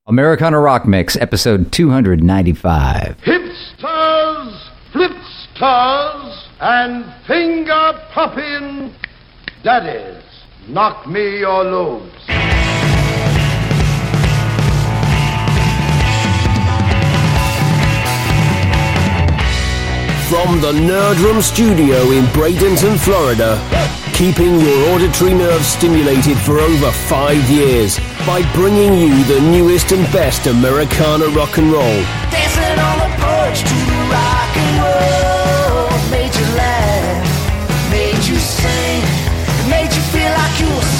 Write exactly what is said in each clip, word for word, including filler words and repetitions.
Americana Rock Mix, episode two ninety-five. Hipsters, flipsters, and finger-popping daddies, knock me your loads. From the Nerdrum studio in Bradenton, Florida, keeping your auditory nerves stimulated for over five years by bringing you the newest and best Americana rock and roll. Dancing on the porch to the rock and roll. Made you laugh, made you sing, made you feel like you were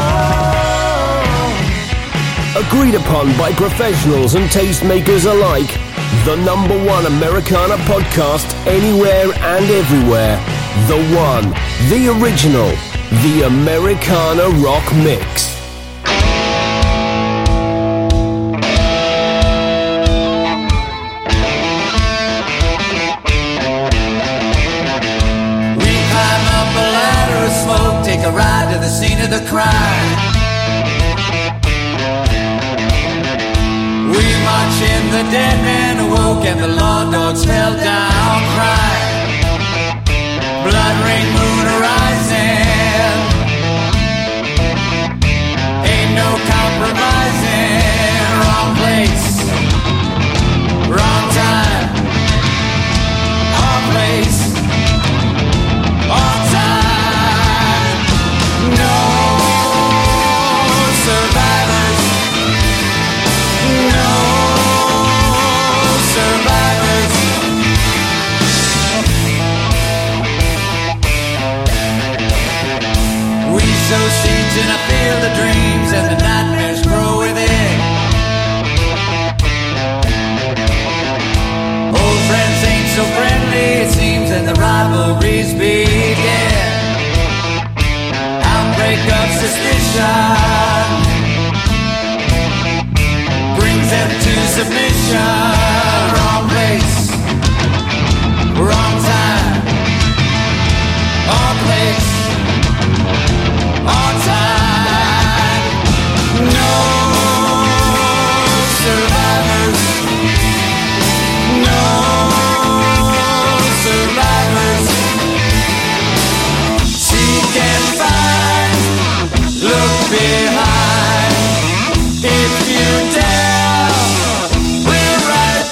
someone. Agreed upon by professionals and tastemakers alike. The number one Americana podcast anywhere and everywhere. The one, the original, the Americana Rock Mix. We climb up a ladder of smoke, take a ride to the scene of the crime. We march in, the dead man awoke, and the lawn dogs fell down crying. Blood rain, moon horizon. Ain't no compromising. Wrong place, wrong time. Wrong place, wrong time. No survivors. No survivors. We sow seeds in a field of dreams, and the nightmares grow within. Old friends ain't so friendly, it seems, and the rivalries begin. Outbreak of suspicion brings them to submission. Wrong place, wrong time, wrong place, wrong time. No survivors, no survivors. Seek and find, look behind. If you dare, we're right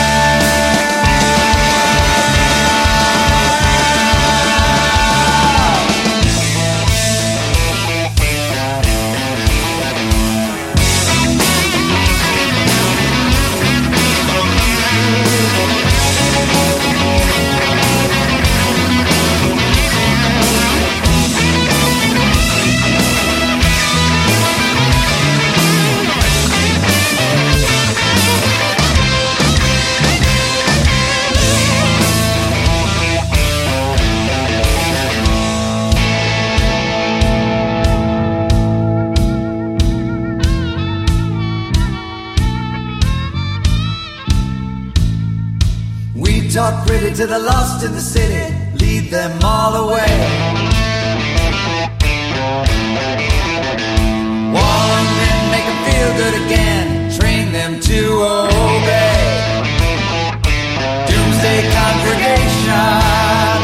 We talk gritty to the lost in the city, lead them all away. Warn them, make them feel good again, train them to obey. Doomsday congregation,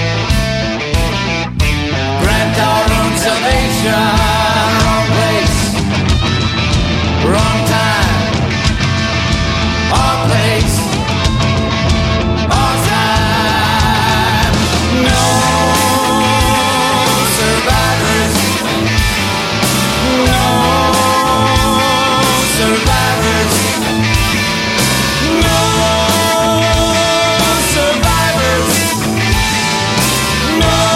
grant our own salvation. Wrong place, wrong time, wrong place, wrong time. No survivors, no survivors, no survivors, no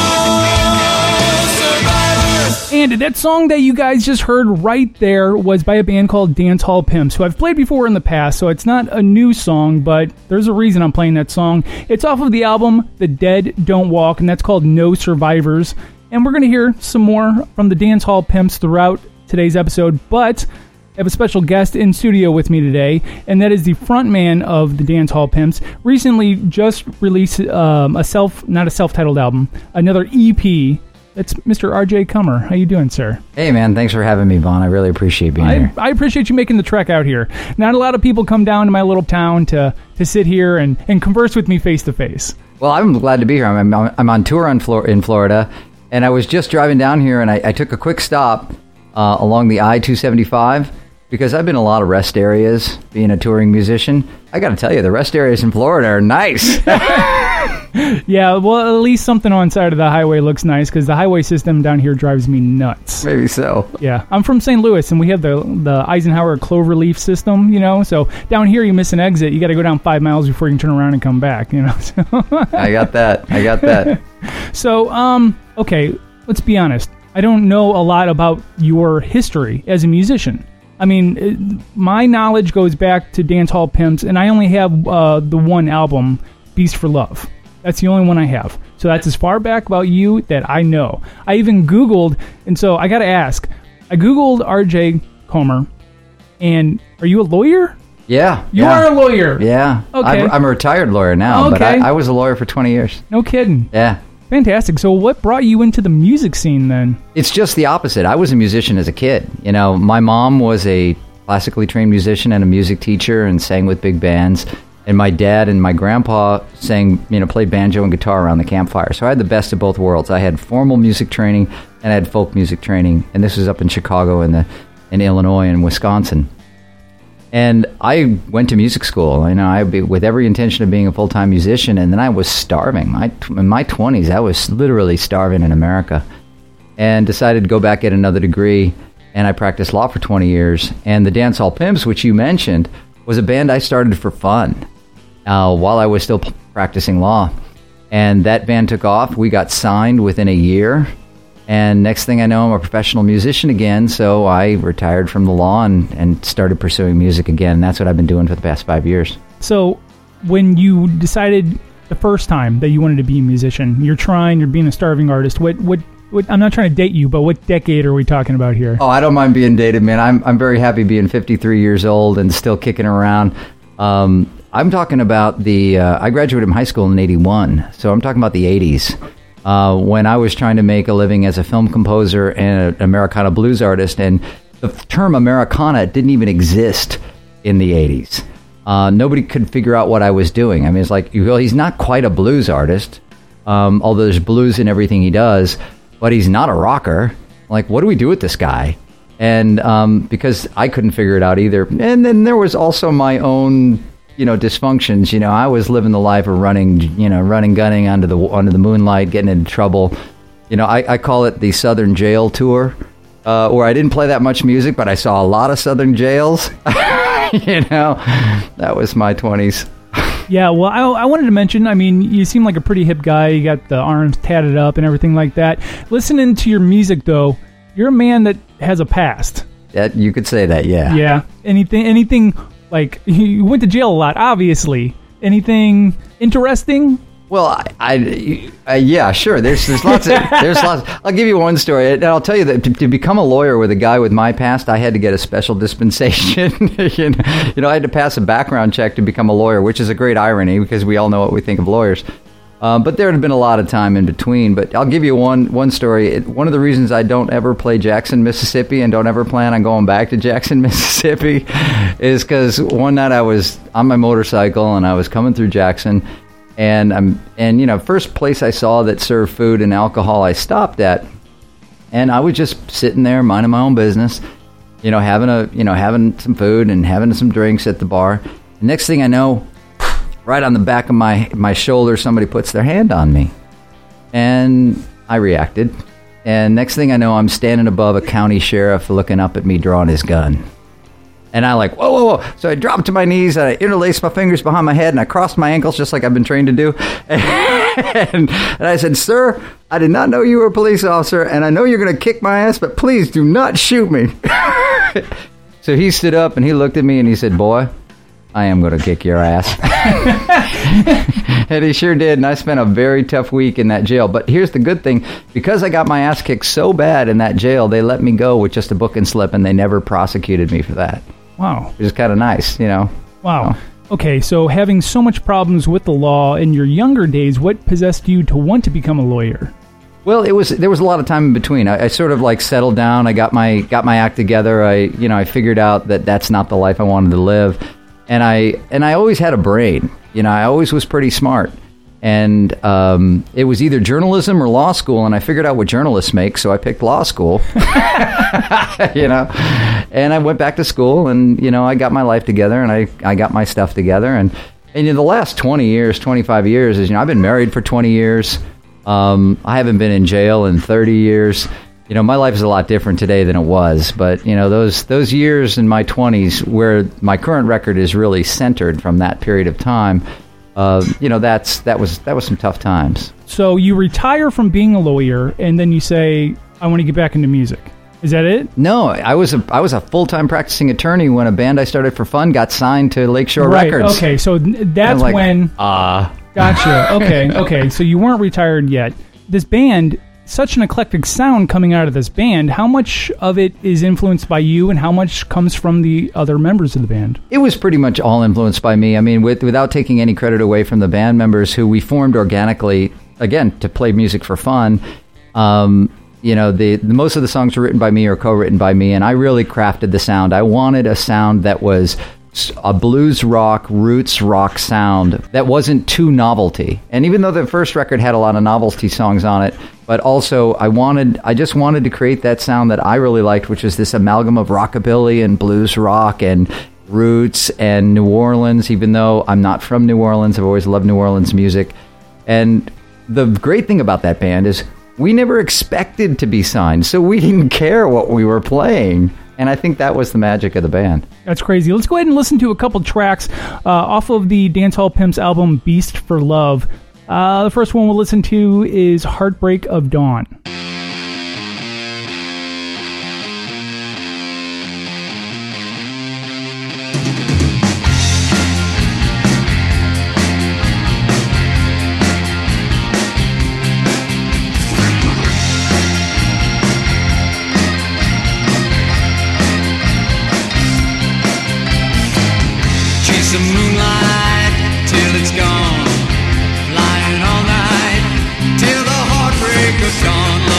survivors. And that song that you guys just heard right there was by a band called Dance Hall Pimps, who I've played before in the past, so it's not a new song, but there's a reason I'm playing that song. It's off of the album The Dead Don't Walk, and that's called No Survivors. And we're going to hear some more from the Dance Hall Pimps throughout today's episode, but I have a special guest in studio with me today, and that is the frontman of the Dance Hall Pimps. Recently just released um, a self, not a self-titled album, another E P It's Mister R J Comer. How you doing, sir? Hey, man. Thanks for having me, Vaughn. I really appreciate being I, here. I appreciate you making the trek out here. Not a lot of people come down to my little town to, to sit here and, and converse with me face to face. Well, I'm glad to be here. I'm, I'm, I'm on tour on Flor- in Florida, and I was just driving down here, and I, I took a quick stop uh, along the I two seventy-five because I've been in a lot of rest areas being a touring musician. I got to tell you, the rest areas in Florida are nice. Yeah, well, at least something on side of the highway looks nice because the highway system down here drives me nuts. Maybe so. Yeah, I'm from Saint Louis, and we have the the Eisenhower cloverleaf system, you know, so down here you miss an exit, you got to go down five miles before you can turn around and come back, you know. So I got that. I got that. So, um, okay, let's be honest. I don't know a lot about your history as a musician. I mean, it, my knowledge goes back to Dance Hall Pimps, and I only have uh, the one album, Beast for Love. That's the only one I have. So that's as far back about you that I know. I even Googled, and so I got to ask. I Googled R J Comer, and are you a lawyer? Yeah. You yeah. are a lawyer. Yeah. Okay. I'm, I'm a retired lawyer now, Okay. but I, I was a lawyer for twenty years. No kidding. Yeah. Fantastic. So what brought you into the music scene then? It's just the opposite. I was a musician as a kid. You know, my mom was a classically trained musician and a music teacher and sang with big bands. And my dad and my grandpa sang, you know, played banjo and guitar around the campfire. So I had the best of both worlds. I had formal music training and I had folk music training. And this was up in Chicago and the in Illinois and Wisconsin. And I went to music school, you know, I with every intention of being a full-time musician. And then I was starving. My, in my twenties, I was literally starving in America. And decided to go back, get another degree. And I practiced law for twenty years. And the Dance Hall Pimps, which you mentioned, was a band I started for fun. Uh, while I was still p- practicing law. And that band took off. We got signed within a year. And next thing I know, I'm a professional musician again. So I retired from the law and, and started pursuing music again. And that's what I've been doing for the past five years. So when you decided the first time that you wanted to be a musician, you're trying, you're being a starving artist, what, what, what I'm not trying to date you, but what decade are we talking about here? Oh, I don't mind being dated, man. I'm, I'm very happy being fifty-three years old and still kicking around. Um, I'm talking about the, uh, I graduated from high school in eighty-one, so I'm talking about the eighties, uh, when I was trying to make a living as a film composer and an Americana blues artist, and the term Americana didn't even exist in the eighties. Uh, nobody could figure out what I was doing. I mean, it's like, well, he's not quite a blues artist, um, although there's blues in everything he does, but he's not a rocker. Like, what do we do with this guy? And um, because I couldn't figure it out either. And then there was also my own, you know, dysfunctions. You know, I was living the life of running, you know, running, gunning under the under the moonlight, getting into trouble. You know, I, I call it the Southern Jail Tour, uh, where I didn't play that much music, but I saw a lot of Southern jails. You know, that was my twenties. Yeah, well, I, I wanted to mention, I mean, you seem like a pretty hip guy. You got the arms tatted up and everything like that. Listening to your music, though, you're a man that has a past. That, you could say that, yeah. Yeah. Anything, anything like, you went to jail a lot, obviously. Anything interesting? Well, I, I, I yeah, sure. There's there's lots of there's lots. I'll give you one story, and I'll tell you that to, to become a lawyer with a guy with my past, I had to get a special dispensation. you, know, you know, I had to pass a background check to become a lawyer, which is a great irony because we all know what we think of lawyers. Um, but there had been a lot of time in between. But I'll give you one one story. It, one of the reasons I don't ever play Jackson, Mississippi, and don't ever plan on going back to Jackson, Mississippi, is because one night I was on my motorcycle and I was coming through Jackson. And I'm, and you know, first place I saw that served food and alcohol, I stopped at, and I was just sitting there minding my own business, you know, having a, you know, having some food and having some drinks at the bar. The next thing I know, right on the back of my my shoulder, somebody puts their hand on me, and I reacted. And next thing I know, I'm standing above a county sheriff, looking up at me, drawing his gun. And I like, whoa, whoa, whoa. So I dropped to my knees, and I interlaced my fingers behind my head, and I crossed my ankles just like I've been trained to do. And, and I said, sir, I did not know you were a police officer, and I know you're going to kick my ass, but please do not shoot me. So he stood up, and he looked at me, and he said, boy, I am going to kick your ass. And he sure did, and I spent a very tough week in that jail. But here's the good thing. Because I got my ass kicked so bad in that jail, they let me go with just a book and slip, and they never prosecuted me for that. Wow. Which is kind of nice, you know. Wow. So. Okay, so having so much problems with the law in your younger days, what possessed you to want to become a lawyer? Well, it was there was a lot of time in between. I, I sort of like settled down. I got my got my act together. I you know I figured out that that's not the life I wanted to live, and I and I always had a brain. You know, I always was pretty smart, and um, it was either journalism or law school. And I figured out what journalists make, so I picked law school. You know, and I went back to school, and you know I got my life together, and I I got my stuff together, and and in the last twenty years, twenty-five years, is you know I've been married for twenty years. Um, I haven't been in jail in thirty years. You know, my life is a lot different today than it was. But, you know, those those years in my twenties where my current record is really centered from that period of time, uh, you know, that's that was that was some tough times. So you retire from being a lawyer, and then you say, I want to get back into music. Is that it? No, I was a I was a full-time practicing attorney when a band I started for fun got signed to Lakeshore right, Records. Okay, so that's like, when... Ah. Uh, Gotcha. Okay, okay. So you weren't retired yet. This band, such an eclectic sound coming out of this band. How much of it is influenced by you, and how much comes from the other members of the band? It was pretty much all influenced by me. I mean, with, without taking any credit away from the band members who we formed organically, again, to play music for fun. Um, you know, the, the most of the songs were written by me or co-written by me, and I really crafted the sound. I wanted a sound that was a blues rock, roots rock sound that wasn't too novelty. And even though the first record had a lot of novelty songs on it, but also I wanted, I just wanted to create that sound that I really liked, which was this amalgam of rockabilly and blues rock and roots and New Orleans, even though I'm not from New Orleans. I've always loved New Orleans music. And the great thing about that band is we never expected to be signed, so we didn't care what we were playing. And I think that was the magic of the band. That's crazy. Let's go ahead and listen to a couple tracks uh, off of the Dancehall Pimps album, Beast for Love. Uh, the first one we'll listen to is Heartbreak of Dawn. The moonlight till it's gone, flying all night till the heartbreak of dawn.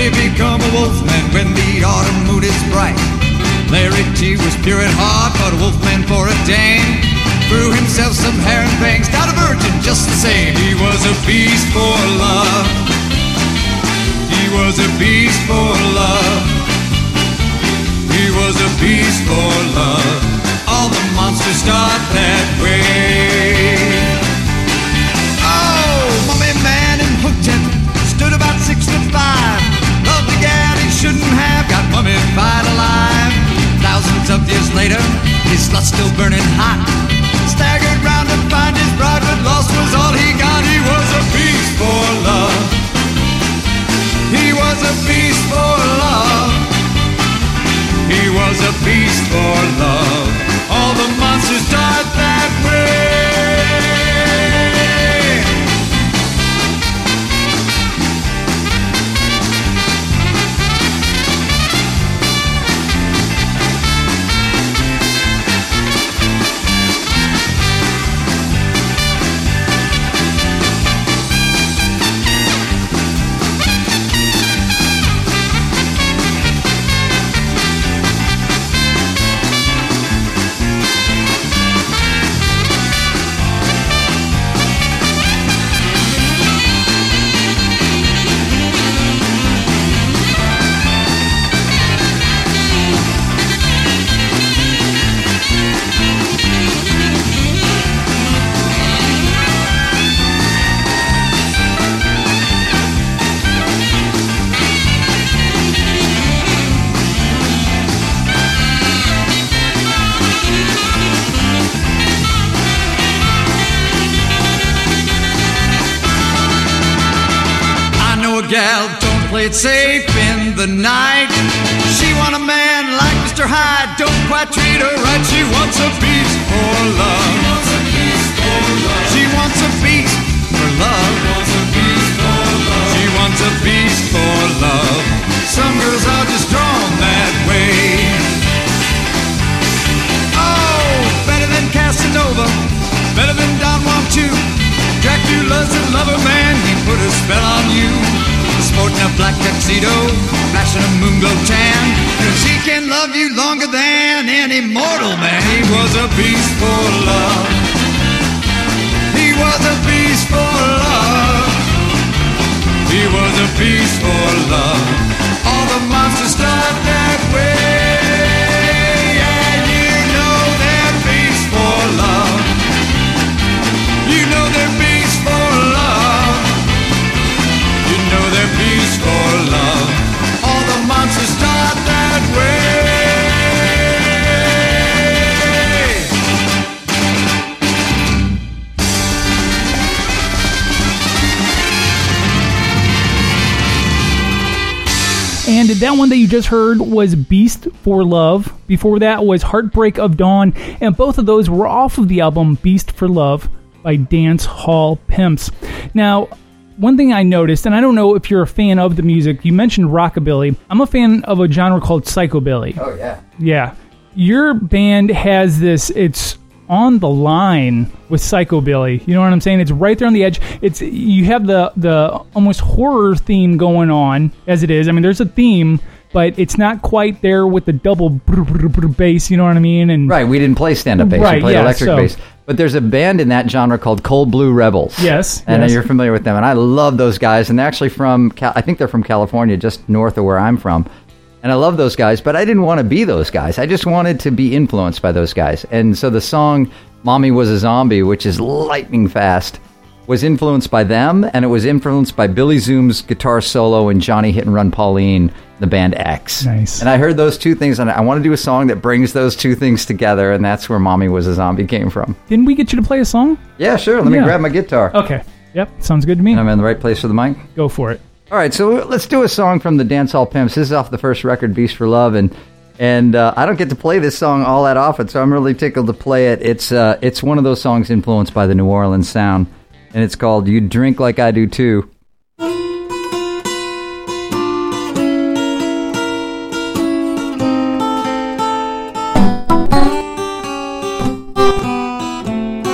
may become a wolfman when the autumn moon is bright. Larry T was pure at heart, but a wolfman for a dame. Threw himself some hair and bangs, not a virgin just the same. He was a beast for love. He was a beast for love. He was a beast for love. All the monsters start that way. Oh, Mummy Man in Hooktep stood about six foot five. Loved the gal he shouldn't have, got mummified alive. Thousands of years later, his slut's still burning hot. Staggered round to find his bride, but lost was all he got. He was a beast for love. He was a beast for love. He was a beast for love. All the monsters died that way. Gal, don't play it safe in the night. She want a man like Mister Hyde, don't quite treat her right. She wants a beast for love. She wants a beast for love. She wants a beast for love. Some girls are just drawn that way. Oh, better than Casanova, better than Don Juan too. Dracula's a lover man, he put a spell on you. Sporting a black tuxedo, flashing a moon glow tan, 'cause he can love you longer than any mortal man. He was a beast for love. He was a beast for love. He was a beast for love. All the monsters start that way. Yeah, you know they're beasts for love. You know they're beasts for love. You know they're beasts for love. All the monsters start that way. And that one that you just heard was Beast for Love. Before that was Heartbreak of Dawn. And both of those were off of the album Beast for Love by Dance Hall Pimps. Now, one thing I noticed, and I don't know if you're a fan of the music, you mentioned rockabilly. I'm a fan of a genre called psychobilly. Oh, yeah. Yeah. Your band has this, it's on the line with psychobilly. You know what I'm saying? It's right there on the edge. It's you have the the almost horror theme going on as it is. I mean, there's a theme, but it's not quite there with the double brr, brr, brr bass, you know what I mean? And right, we didn't play stand-up bass. Right, we played yeah, electric so, bass. But there's a band in that genre called Cold Blue Rebels. Yes. And yes. you're familiar with them. And I love those guys. And they're actually from, Cal- I think they're from California, just north of where I'm from. And I love those guys, but I didn't want to be those guys. I just wanted to be influenced by those guys. And so the song Mommy Was a Zombie, which is lightning fast, was influenced by them, and it was influenced by Billy Zoom's guitar solo and Johnny Hit and Run Pauline, the band X. Nice. And I heard those two things, and I want to do a song that brings those two things together, and that's where Mommy Was a Zombie came from. Didn't we get you to play a song? Yeah, sure. Let me Yeah. grab my guitar. Okay. Yep. Sounds good to me. And I'm in the right place for the mic? Go for it. All right, so let's do a song from the Dance Hall Pimps. This is off the first record, Beast for Love, and and uh, I don't get to play this song all that often, so I'm really tickled to play it. It's uh, it's one of those songs influenced by the New Orleans sound, and it's called "You Drink Like I Do Too."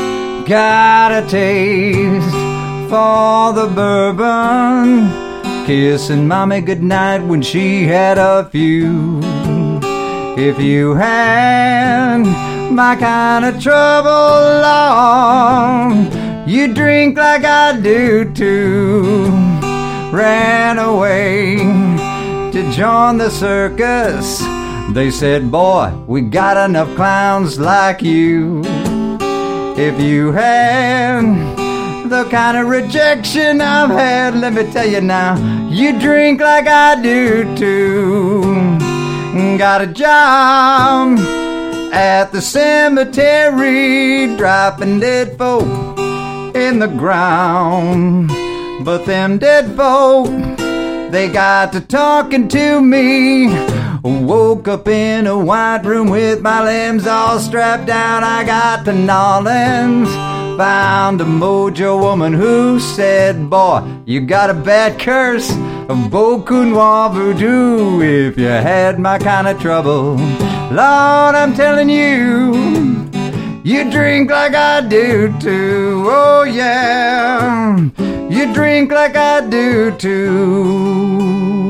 Got a taste for the bourbon, kissing mommy goodnight when she had a few. If you had my kind of trouble, Lord, you drink like I do too. Ran away to join the circus. They said, boy, we got enough clowns like you. If you had the kind of rejection I've had, let me tell you now, you drink like I do too. Got a job at the cemetery, dropping dead folk in the ground. But them dead folk, they got to talking to me. Woke up in a white room with my limbs all strapped down. I got to Nolans, found a mojo woman who said, boy, you got a bad curse of Boku Noir voodoo. If you had my kind of trouble, Lord, I'm telling you, you drink like I do too. Oh yeah, you drink like I do too.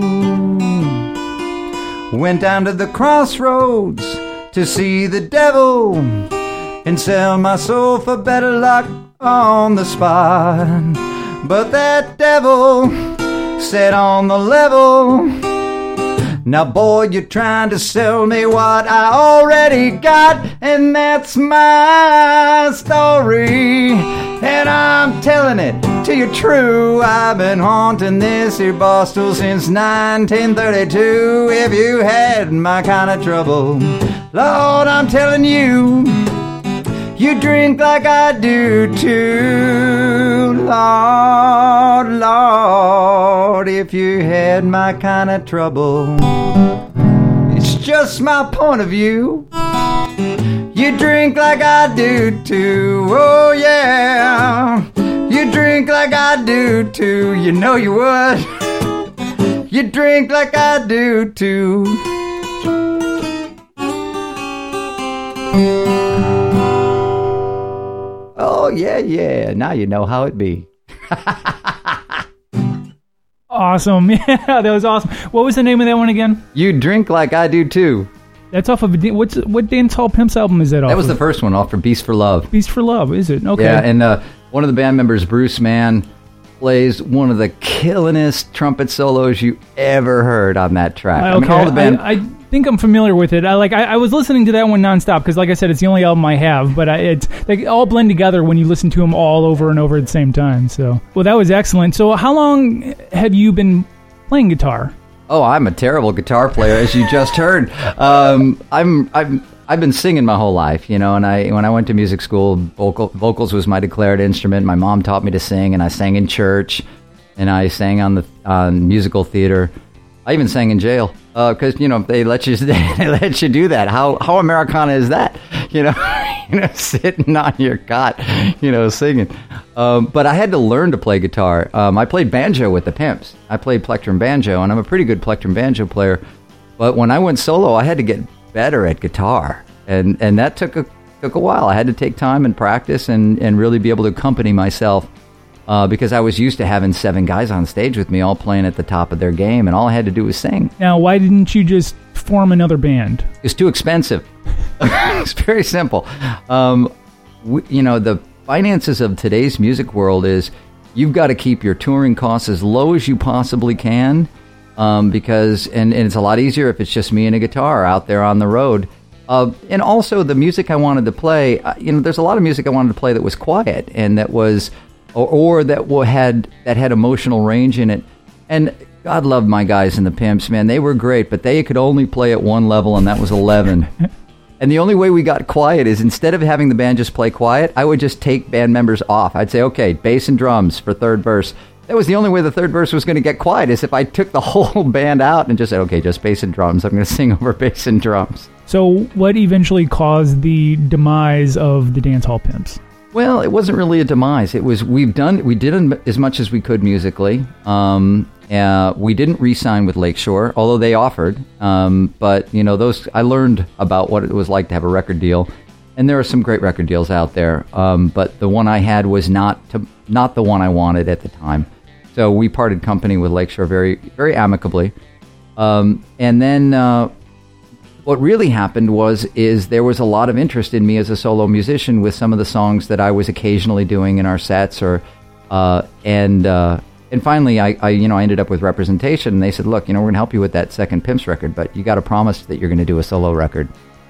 Went down to the crossroads to see the devil and sell my soul for better luck on the spot. But that devil said on the level, now boy, you're trying to sell me what I already got, and that's my story, and I'm telling it to you true. I've been haunting this here Boston since nineteen thirty-two. If you had my kind of trouble, Lord, I'm telling you, you drink like I do too. Lord, Lord, if you had my kind of trouble, it's just my point of view. You drink like I do too. Oh yeah, you drink like I do too. You know you would. You drink like I do too. Oh, yeah, yeah. Now you know how it be. Awesome. Yeah, that was awesome. What was the name of that one again? You Drink Like I Do Too. That's off of... A, what's what Dance Hall Pimps album is that off That was of? the first one, off for Beast for Love. Beast for Love, is it? Okay. Yeah, and uh, one of the band members, Bruce Mann, plays one of the killingest trumpet solos you ever heard on that track. Uh, I okay. mean, all the band... I, I think I'm familiar with it. I like. I, I was listening to that one nonstop because, like I said, it's the only album I have. But I, it's they all blend together when you listen to them all over and over at the same time. So, well, that was excellent. So, how long have you been playing guitar? Oh, I'm a terrible guitar player, as you just heard. Um, I'm I'm I've been singing my whole life, you know. And I when I went to music school, vocal vocals was my declared instrument. My mom taught me to sing, and I sang in church, and I sang on the on musical theater. I even sang in jail because uh, you know they let you they let you do that. How how Americana is that? You know, you know, sitting on your cot, you know, singing. Um, but I had to learn to play guitar. Um, I played banjo with the Pimps. I played plectrum banjo, and I'm a pretty good plectrum banjo player. But when I went solo, I had to get better at guitar, and and that took a took a while. I had to take time and practice, and and really be able to accompany myself. Uh, because I was used to having seven guys on stage with me, all playing at the top of their game, and all I had to do was sing. Now, why didn't you just form another band? It's too expensive. It's very simple. Um, we, you know, the finances of today's music world is you've got to keep your touring costs as low as you possibly can, um, because and, and it's a lot easier if it's just me and a guitar out there on the road. Uh, and also, the music I wanted to play, uh, you know, there's a lot of music I wanted to play that was quiet and that was. Or, or that had that had emotional range in it. And God love my guys in the Pimps, man. They were great, but they could only play at one level, and that was eleven. And the only way we got quiet is instead of having the band just play quiet, I would just take band members off. I'd say, okay, bass and drums for third verse. That was the only way the third verse was going to get quiet, is if I took the whole band out and just said, okay, just bass and drums. I'm going to sing over bass and drums. So what eventually caused the demise of the Dance Hall Pimps? Well, it wasn't really a demise. It was we've done we did as much as we could musically. Um, uh, we didn't re-sign with Lakeshore, although they offered. Um, but you know, those I learned about what it was like to have a record deal, and there are some great record deals out there. Um, but the one I had was not to, not the one I wanted at the time. So we parted company with Lakeshore very, very amicably. Um, and then uh, what really happened was is there was a lot of interest in me as a solo musician with some of the songs that I was occasionally doing in our sets, or uh, and uh, and finally I, I you know I ended up with representation, and they said, look, you know, we're going to help you with that second Pimps record, but you got to promise that you're going to do a solo record,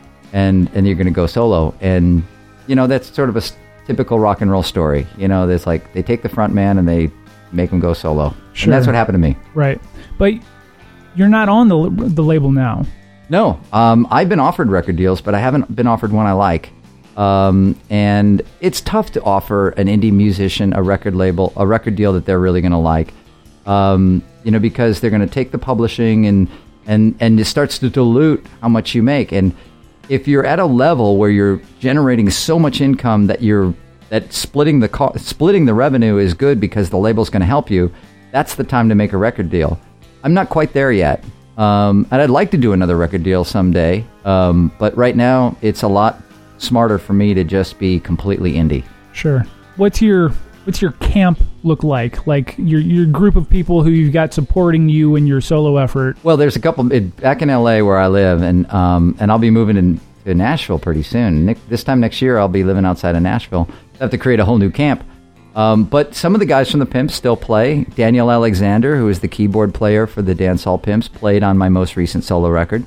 and and you're going to go solo, and you know that's sort of a s- typical rock and roll story. You know, there's like they take the front man and they make him go solo. Sure. And that's what happened to me. Right. But you're not on the the label now. No. Um, I've been offered record deals, but I haven't been offered one I like. Um, and it's tough to offer an indie musician a record label, a record deal that they're really going to like. Um, you know, because they're going to take the publishing and, and, and it starts to dilute how much you make. And if you're at a level where you're generating so much income that you're that splitting the co- splitting the revenue is good because the label's going to help you, that's the time to make a record deal. I'm not quite there yet, um, and I'd like to do another record deal someday. Um, but right now, it's a lot smarter for me to just be completely indie. Sure. What's your what's your camp look like? Like your your group of people who you've got supporting you in your solo effort? Well, there's a couple it, back in L A where I live, and um, and I'll be moving in, to Nashville pretty soon. Nick, this time next year, I'll be living outside of Nashville. I have to create a whole new camp. Um, but some of the guys from the Pimps still play. Daniel Alexander, who is the keyboard player for the Dancehall Pimps, played on my most recent solo record.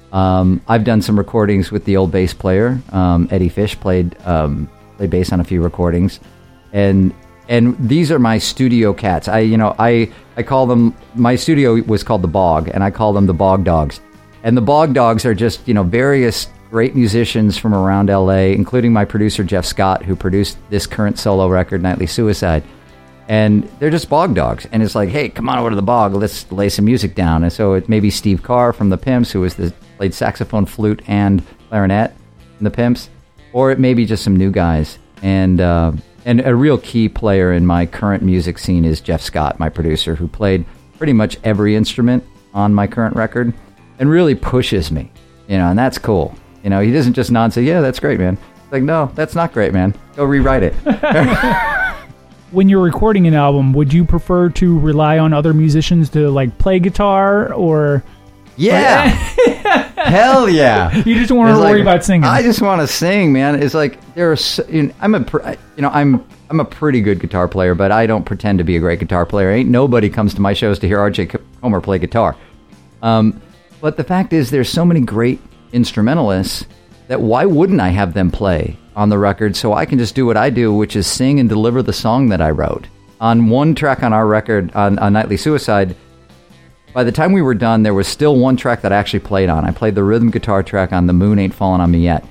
Um, I've done some recordings with the old bass player. Um, Eddie Fish played um, played bass on a few recordings, and and these are my studio cats. I you know I I call them, my studio was called the Bog, and I call them the Bog Dogs. And the Bog Dogs are just you know various great musicians from around L A, including my producer Jeff Scott, who produced this current solo record, Nightly Suicide. And they're just Bog Dogs. And it's like, hey, come on over to the Bog, let's lay some music down. And so it may be Steve Carr from the Pimps, who was the, played saxophone, flute, and clarinet in the Pimps. Or it may be just some new guys. And uh, and a real key player in my current music scene is Jeff Scott, my producer, who played pretty much every instrument on my current record and really pushes me, you know, and that's cool. You know, he doesn't just nod and say, yeah, that's great, man. It's like, no, that's not great, man. Go rewrite it. When you're recording an album, would you prefer to rely on other musicians to, like, play guitar, or... Yeah. Hell yeah. You just want to It's worry like, about singing. I just want to sing, man. It's like, there's, you know, I'm a, pr- you know, I'm, I'm a pretty good guitar player, but I don't pretend to be a great guitar player. Ain't nobody comes to my shows to hear R J Comer play guitar. Um, but the fact is, there's so many great instrumentalists that why wouldn't I have them play on the record so I can just do what I do, which is sing and deliver the song that I wrote. On one track on our record, on, on Nightly Suicide, by the time we were done, there was still one track that I actually played on. I played the rhythm guitar track on The Moon Ain't Fallen on Me Yet.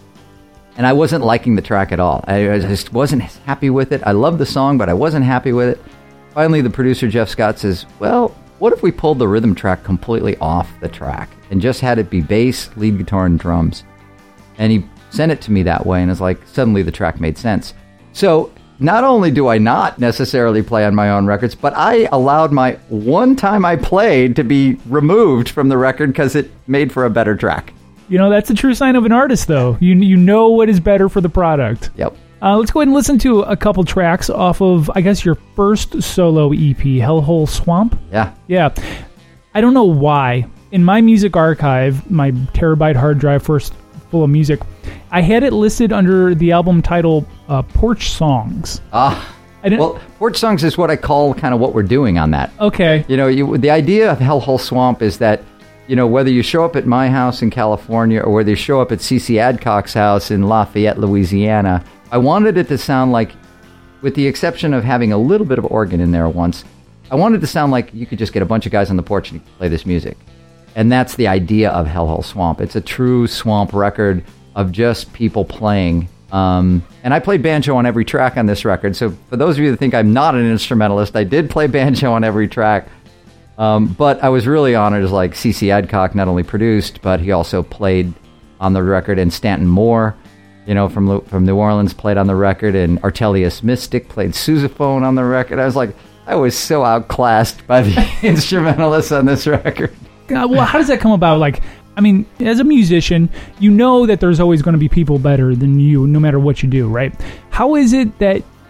And I wasn't liking the track at all. I, I just wasn't happy with it. I loved the song, but I wasn't happy with it. Finally, the producer, Jeff Scott, says, well, what if we pulled the rhythm track completely off the track and just had it be bass, lead guitar, and drums? And he sent it to me that way, and it's like, suddenly the track made sense. So not only do I not necessarily play on my own records, but I allowed my one time I played to be removed from the record because it made for a better track. You know, that's a true sign of an artist, though. You you know what is better for the product. Yep. Uh, let's go ahead and listen to a couple tracks off of, I guess, your first solo E P, Hellhole Swamp. Yeah. Yeah. I don't know why. In my music archive, my terabyte hard drive first full of music, I had it listed under the album title uh, Porch Songs. Ah. I didn't, Well, Porch Songs is what I call kind of what we're doing on that. okay. You know, you, the idea of Hellhole Swamp is that, you know, whether you show up at my house in California or whether you show up at C C Adcock's house in Lafayette, Louisiana, I wanted it to sound like, with the exception of having a little bit of organ in there once, I wanted it to sound like you could just get a bunch of guys on the porch and play this music. And that's the idea of Hellhole Swamp. It's a true swamp record of just people playing. Um, and I played banjo on every track on this record. So for those of you that think I'm not an instrumentalist, I did play banjo on every track. Um, but I was really honored as like C C Adcock not only produced, but he also played on the record. And Stanton Moore, you know, from from New Orleans, played on the record. And Artelius Mystic played sousaphone on the record. I was like, I was so outclassed by the instrumentalists on this record. Uh, well, how does that come about? Like, I mean, as a musician, you know that there's always going to be people better than you, no matter what you do, right? How is it that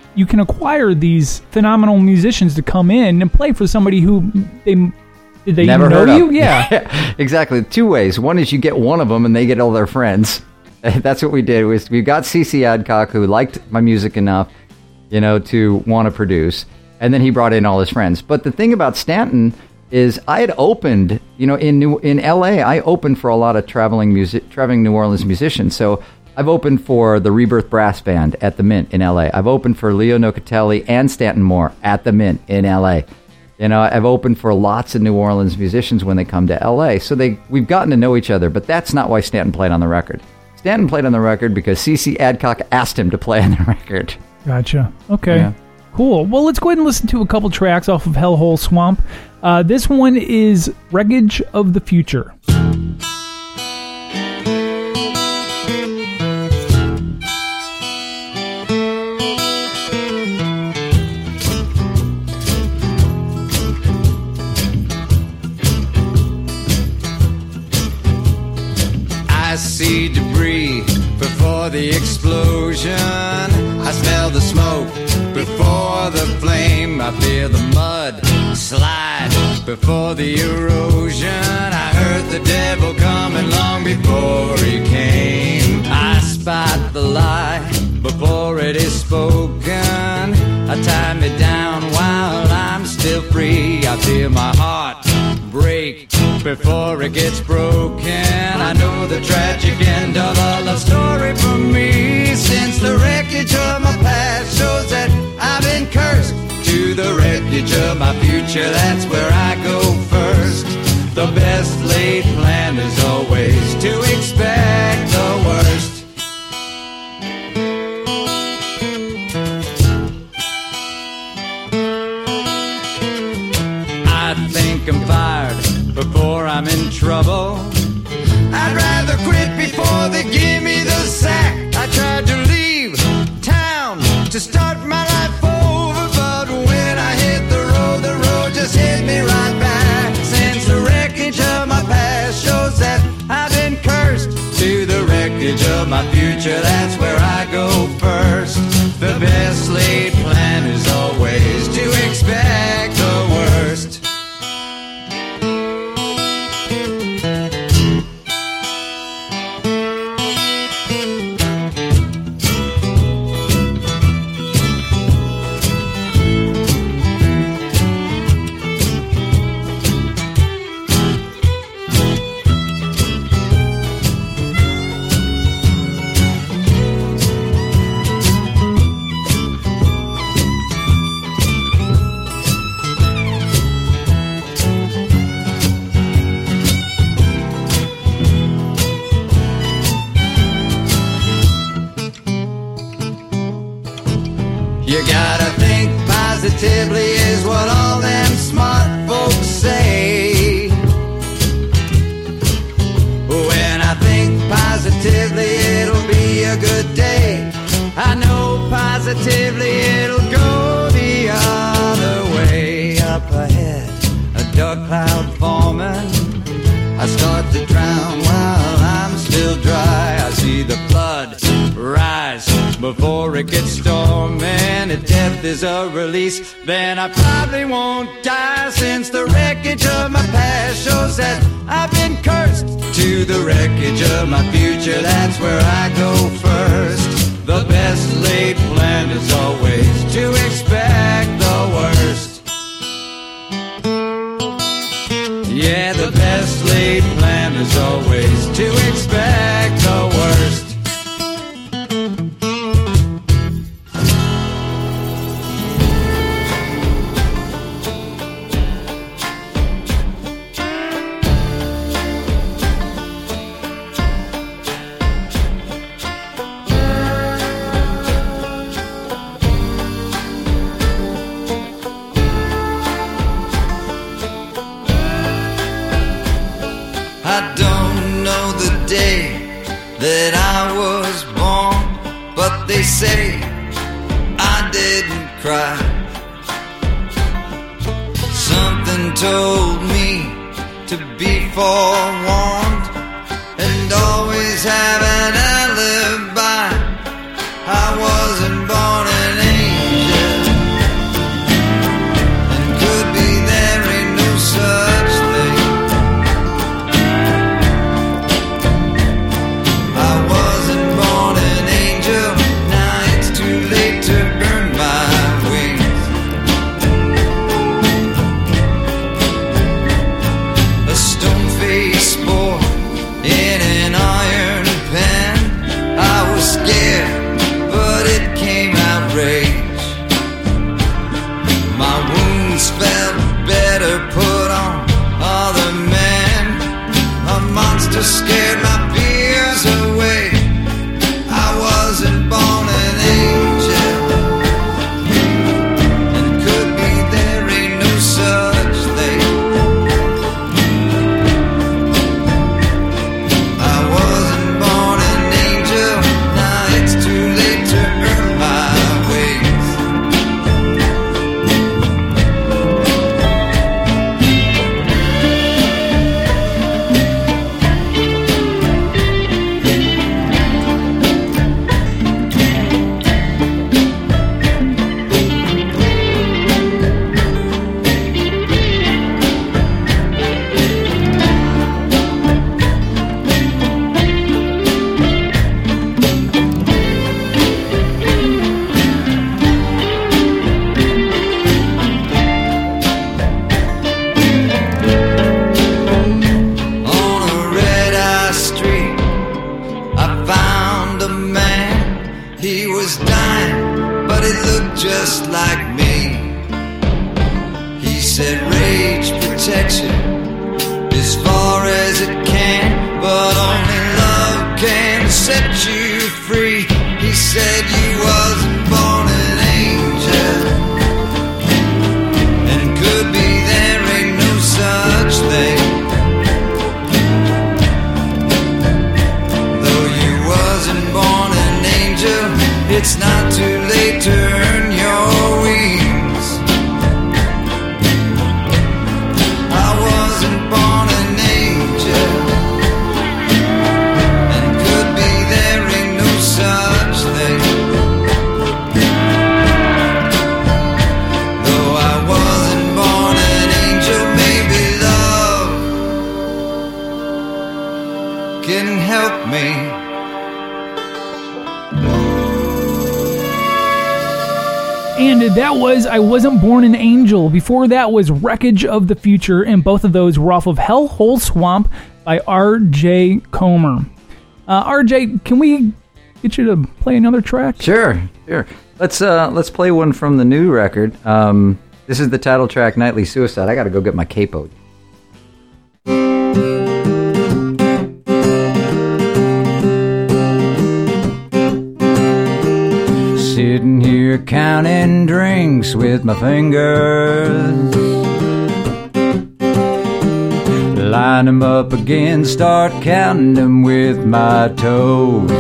you can acquire these phenomenal musicians to come in and play for somebody who they did they Never know heard you? of. Yeah. yeah, exactly. Two ways. One is you get one of them and they get all their friends. That's what we did. Was we got C C Adcock, who liked my music enough, you know, to want to produce, and then he brought in all his friends. But the thing about Stanton is I had opened, you know, in New, in L A, I opened for a lot of traveling music, traveling New Orleans musicians. So I've opened for the Rebirth Brass Band at the Mint in L A. I've opened for Leo Nocatelli and Stanton Moore at the Mint in L A. You know, I've opened for lots of New Orleans musicians when they come to L A. So they we've gotten to know each other, but that's not why Stanton played on the record. Stanton played on the record because C C Adcock asked him to play on the record. Gotcha. Okay. Yeah. Cool. Well, let's go ahead and listen to a couple tracks off of Hellhole Swamp. Uh, this one is Wreckage of the Future. I see debris before the explosion. I smell the smoke before the flame. I feel the mud slide before the erosion. I heard the devil coming long before he came. I spot the lie before it is spoken. I tie me down while I'm still free. I feel my heart break before it gets broken. I know the tragic end of a love story for me. Since the wreckage of my past shows that I've been cursed, to the wreckage of my future, that's where I go first. The best laid plan is always to expect the worst. I think I'm fired before I'm in trouble. I'd rather quit before they give me the sack. I tried to leave town to start my life over, but when I hit the road, the road just hit me right back. Since the wreckage of my past shows that I've been cursed, to the wreckage of my future, that's where I go first. The best laid plan is always to expect the worst. You gotta think positively is what all them smart folks say. When I think positively, it'll be a good day. I know positively it'll go the other way. Up ahead, a dark cloud forming. I start to drown while I'm still dry. I see the flood rise before it gets storming. If death is a release, then I probably won't die. Since the wreckage of my past shows that I've been cursed, to the wreckage of my future, that's where I go first. The best laid plan is always to expect the worst. Yeah, the best laid plan is always to expect the worst. I don't know the day that I was born, but they say I didn't cry. Something told me to be forewarned and always have an alibi. I wasn't born an angel. must have scared my fears away. I wasn't born an angel, and it could be there ain't no such thing. I wasn't born an angel, now it's too late to earn my ways. On a red-eye street, I found a man. He was dying, but he looked just like me. He said rage protects you as far as it can, but only love can set you free. He said you wasn't born an angel, and could be there ain't no such thing. Though you wasn't born an angel, it's not too late to earn your wings. I wasn't born an angel, and could be there ain't no such thing. Though I wasn't born an angel, maybe love can help me. And that was I Wasn't Born an Angel. Before that was Wreckage of the Future, and both of those were off of Hellhole Swamp by R J Comer. Uh, R J, can we get you to play another track? Sure, sure. Let's uh, let's play one from the new record. Um, this is the title track, "Nightly Suicide." I got to go get my capo. Sitting here counting drinks with my fingers, line them up again, start counting them with my toes.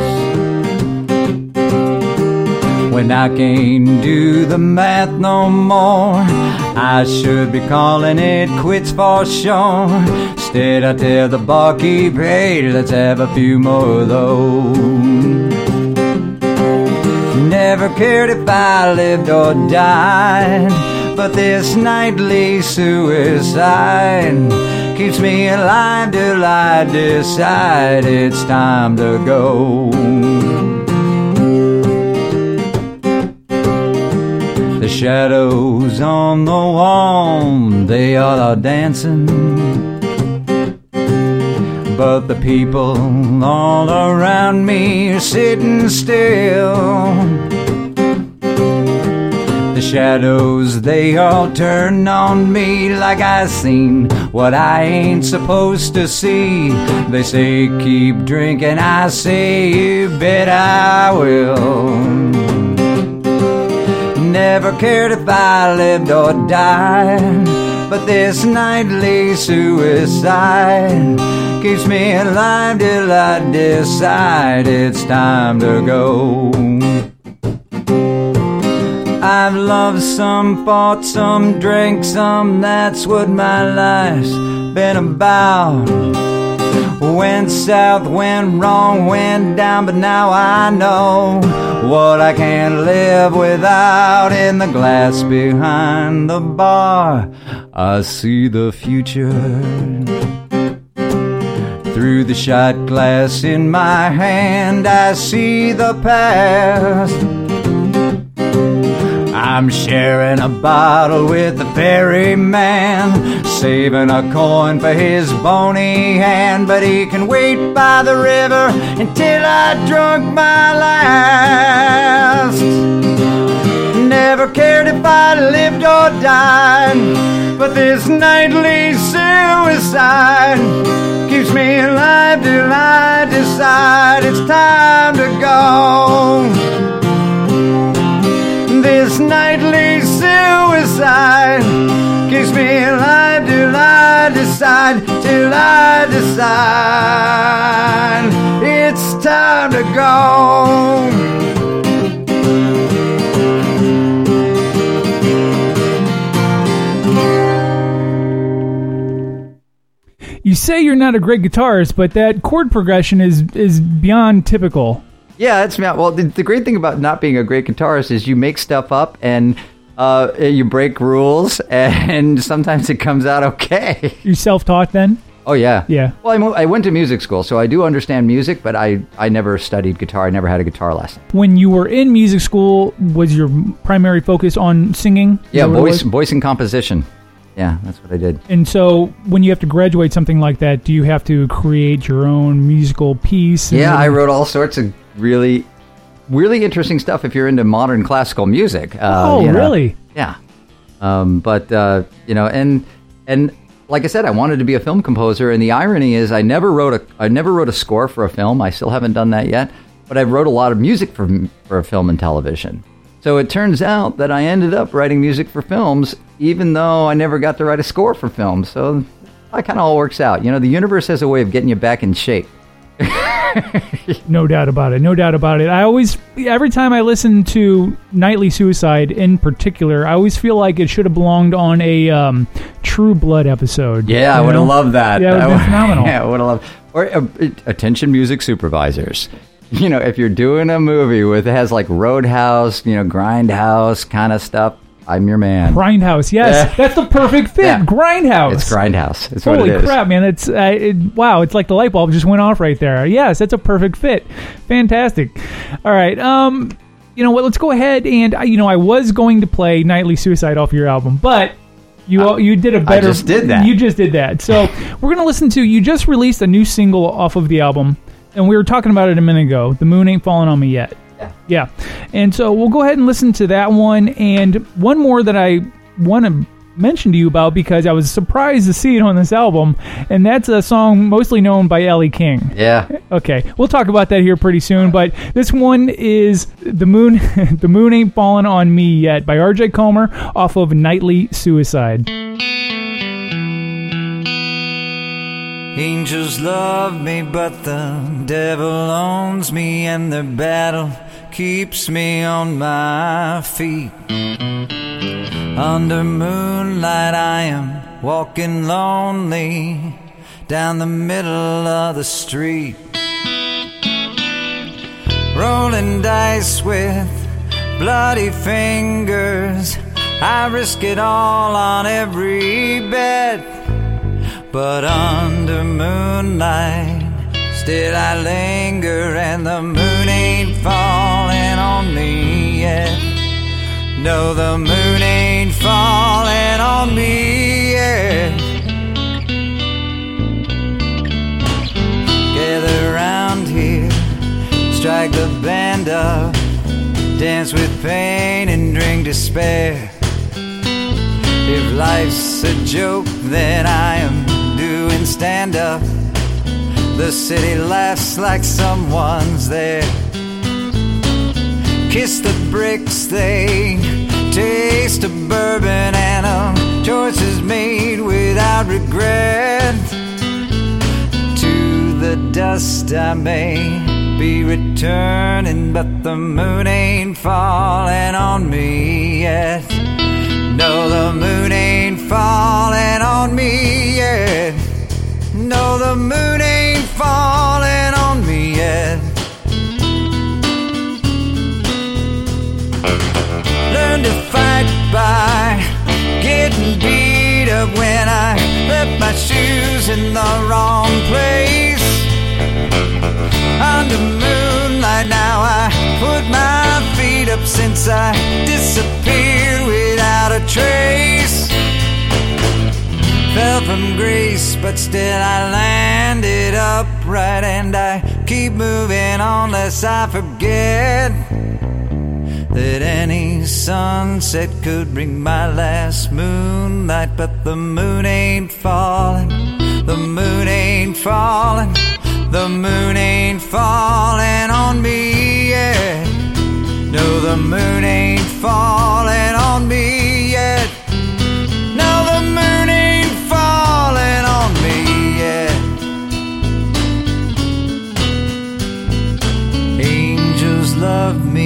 When I can't do the math no more, I should be calling it quits for sure. Instead I tell the barkeep, hey, let's have a few more of those. Never cared if I lived or died, but this nightly suicide keeps me alive till I decide it's time to go. The shadows on the wall, they all are dancing, but the people all around me are sitting still. The shadows, they all turn on me like I seen what I ain't supposed to see. They say keep drinking, I say you bet I will. Never cared if I lived or died, but this nightly suicide keeps me alive till I decide it's time to go. I've loved some, fought some, drank some, that's what my life's been about. Went south, went wrong, went down, but now I know what I can't live without. In the glass behind the bar, I see the future. Through the shot glass in my hand, I see the past. I'm sharing a bottle with the ferryman, saving a coin for his bony hand, but he can wait by the river until I drunk my last. Never cared if I lived or died, but this nightly suicide keeps me alive till I decide it's time to go. This nightly suicide keeps me alive till I decide, till I decide it's time to go. You say you're not a great guitarist, but that chord progression is is beyond typical. Yeah, it's well. The, the great thing about not being a great guitarist is you make stuff up and uh, you break rules, and sometimes it comes out okay. You self-taught then? Oh yeah, yeah. Well, I, mo- I went to music school, so I do understand music, but I I never studied guitar. I never had a guitar lesson. When you were in music school, was your primary focus on singing? Yeah, voice voice and composition. Yeah, that's what I did. And so when you have to graduate something like that, do you have to create your own musical piece? Yeah, I wrote all sorts of really, really interesting stuff if you're into modern classical music. Uh, oh, you know. really? Yeah. Um, but, uh, you know, and and like I said, I wanted to be a film composer, and the irony is I never wrote a I never wrote a score for a film. I still haven't done that yet, but I wrote a lot of music for, for film and television. So it turns out that I ended up writing music for films, even though I never got to write a score for films. So that kind of all works out. You know, the universe has a way of getting you back in shape. No doubt about it. No doubt about it. I always, every time I listen to Nightly Suicide in particular, I always feel like it should have belonged on a um, True Blood episode. Yeah, I would have loved that. Yeah, it would have been phenomenal. Yeah, I would have loved. Or uh, attention, music supervisors. You know, if you're doing a movie with it has like Roadhouse, you know, Grindhouse kind of stuff, I'm your man. Grindhouse, yes, Yeah. that's the perfect fit. Yeah. Grindhouse. It's Grindhouse. It's Holy what it is. crap, man! It's uh, it, wow. It's like the light bulb just went off right there. Yes, that's a perfect fit. Fantastic. All right. Um, you know what? Let's go ahead and uh, you know I was going to play Nightly Suicide off your album, but. You uh, you did a better. I just did that. You just did that. So we're gonna listen to. You just released a new single off of the album, and we were talking about it a minute ago. The Moon Ain't Fallen on Me Yet. Yeah. Yeah. And so we'll go ahead and listen to that one, and one more that I want to mention to you about because I was surprised to see it on this album, and that's a song mostly known by Ellie King. Yeah. Okay, we'll talk about that here pretty soon, but this one is The Moon The Moon Ain't Fallen on Me Yet by R J Comer off of Nightly Suicide. Angels love me, but the devil owns me, and their battle keeps me on my feet. Under moonlight I am walking lonely down the middle of the street, rolling dice with bloody fingers. I risk it all on every bet, but under moonlight still I linger, and the moon ain't falling on me yet. No, the moon ain't falling on me yet. Gather round here, strike the band up, dance with pain and drink despair. If life's a joke, then I am doing stand-up. The city laughs like someone's there. Kiss the bricks, they taste of bourbon, and a choice is made without regret. To the dust I may be returning, but the moon ain't falling on me yet. No, the moon ain't falling on me yet. No, the moon ain't falling on me yet. Learn to fight by getting beat up when I left my shoes in the wrong place. Under moonlight now I put my feet up since I disappeared without a trace. Fell from grace, but still I landed upright, and I keep moving on lest I forget that any sunset could bring my last moonlight. But the moon ain't falling, the moon ain't falling, the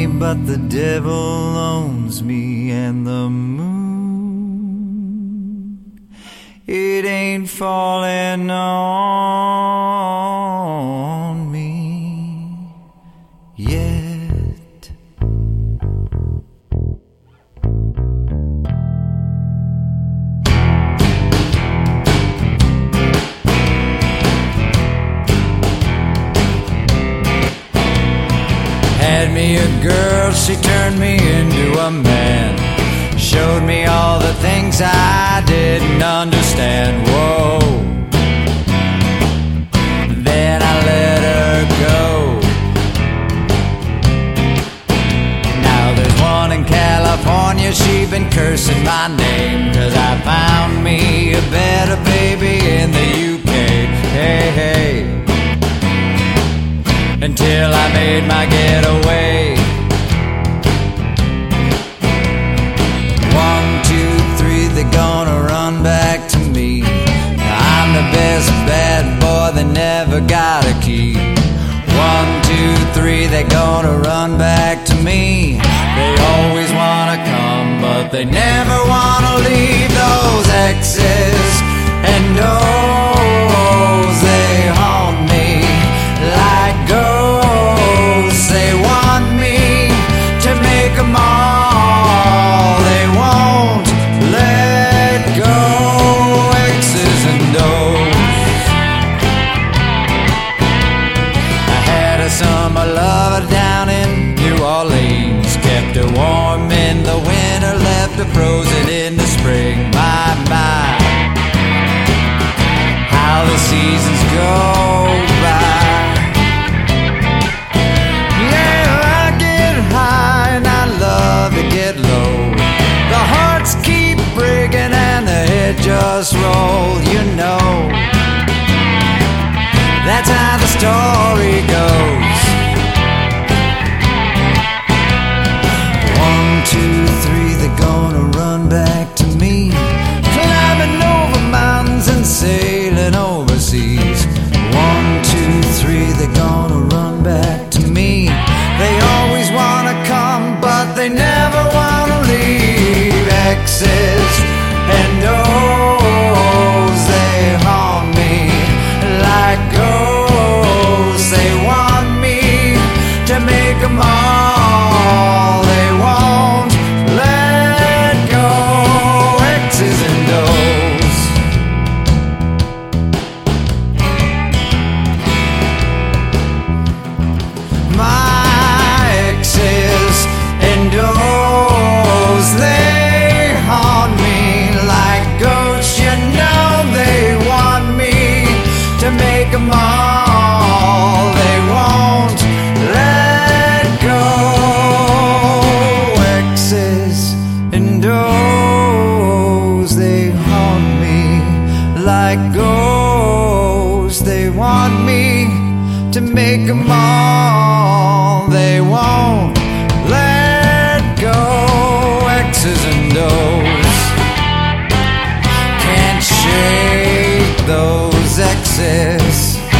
me, but the devil owns me, and the moon, it ain't falling on me yet. Had me a girl, she turned me into a man. Showed me all the things I didn't understand. Whoa. Then I let her go. Now there's one in California, she been cursing my name, 'cause I found me a better baby in the U K. Hey, hey. Until I made my getaway. One, two, three, they're gonna run back to me. I'm the best bad boy, they never got a key. One, two, three, they're gonna run back to me. They always wanna come, but they never wanna leave. Those X's and O's, they haunt me like ghosts. They want me to make them all. They won't let go. X's and O's. I had a summer lover down in New Orleans. Kept her warm in the winter, left her frozen in the spring. My, my, how the seasons go by. Get low. The hearts keep breaking and the head just roll. You know, that's how the story goes. One, two, three, they're gonna run back to me. Climbing over mountains and sailing overseas. One, two, three, they're gonna run back to me. They always wanna come, but they never wanna leave. X's and O's, they haunt me like ghosts. They want me to make them all. They won't let go. X's and O's. My X's and O's, they haunt me like ghosts. You know they want me to make them all. They won't let go. X's and O's, they haunt me like ghosts. They want me to make them all. They won't let go. X's and O's, can't shake those X's.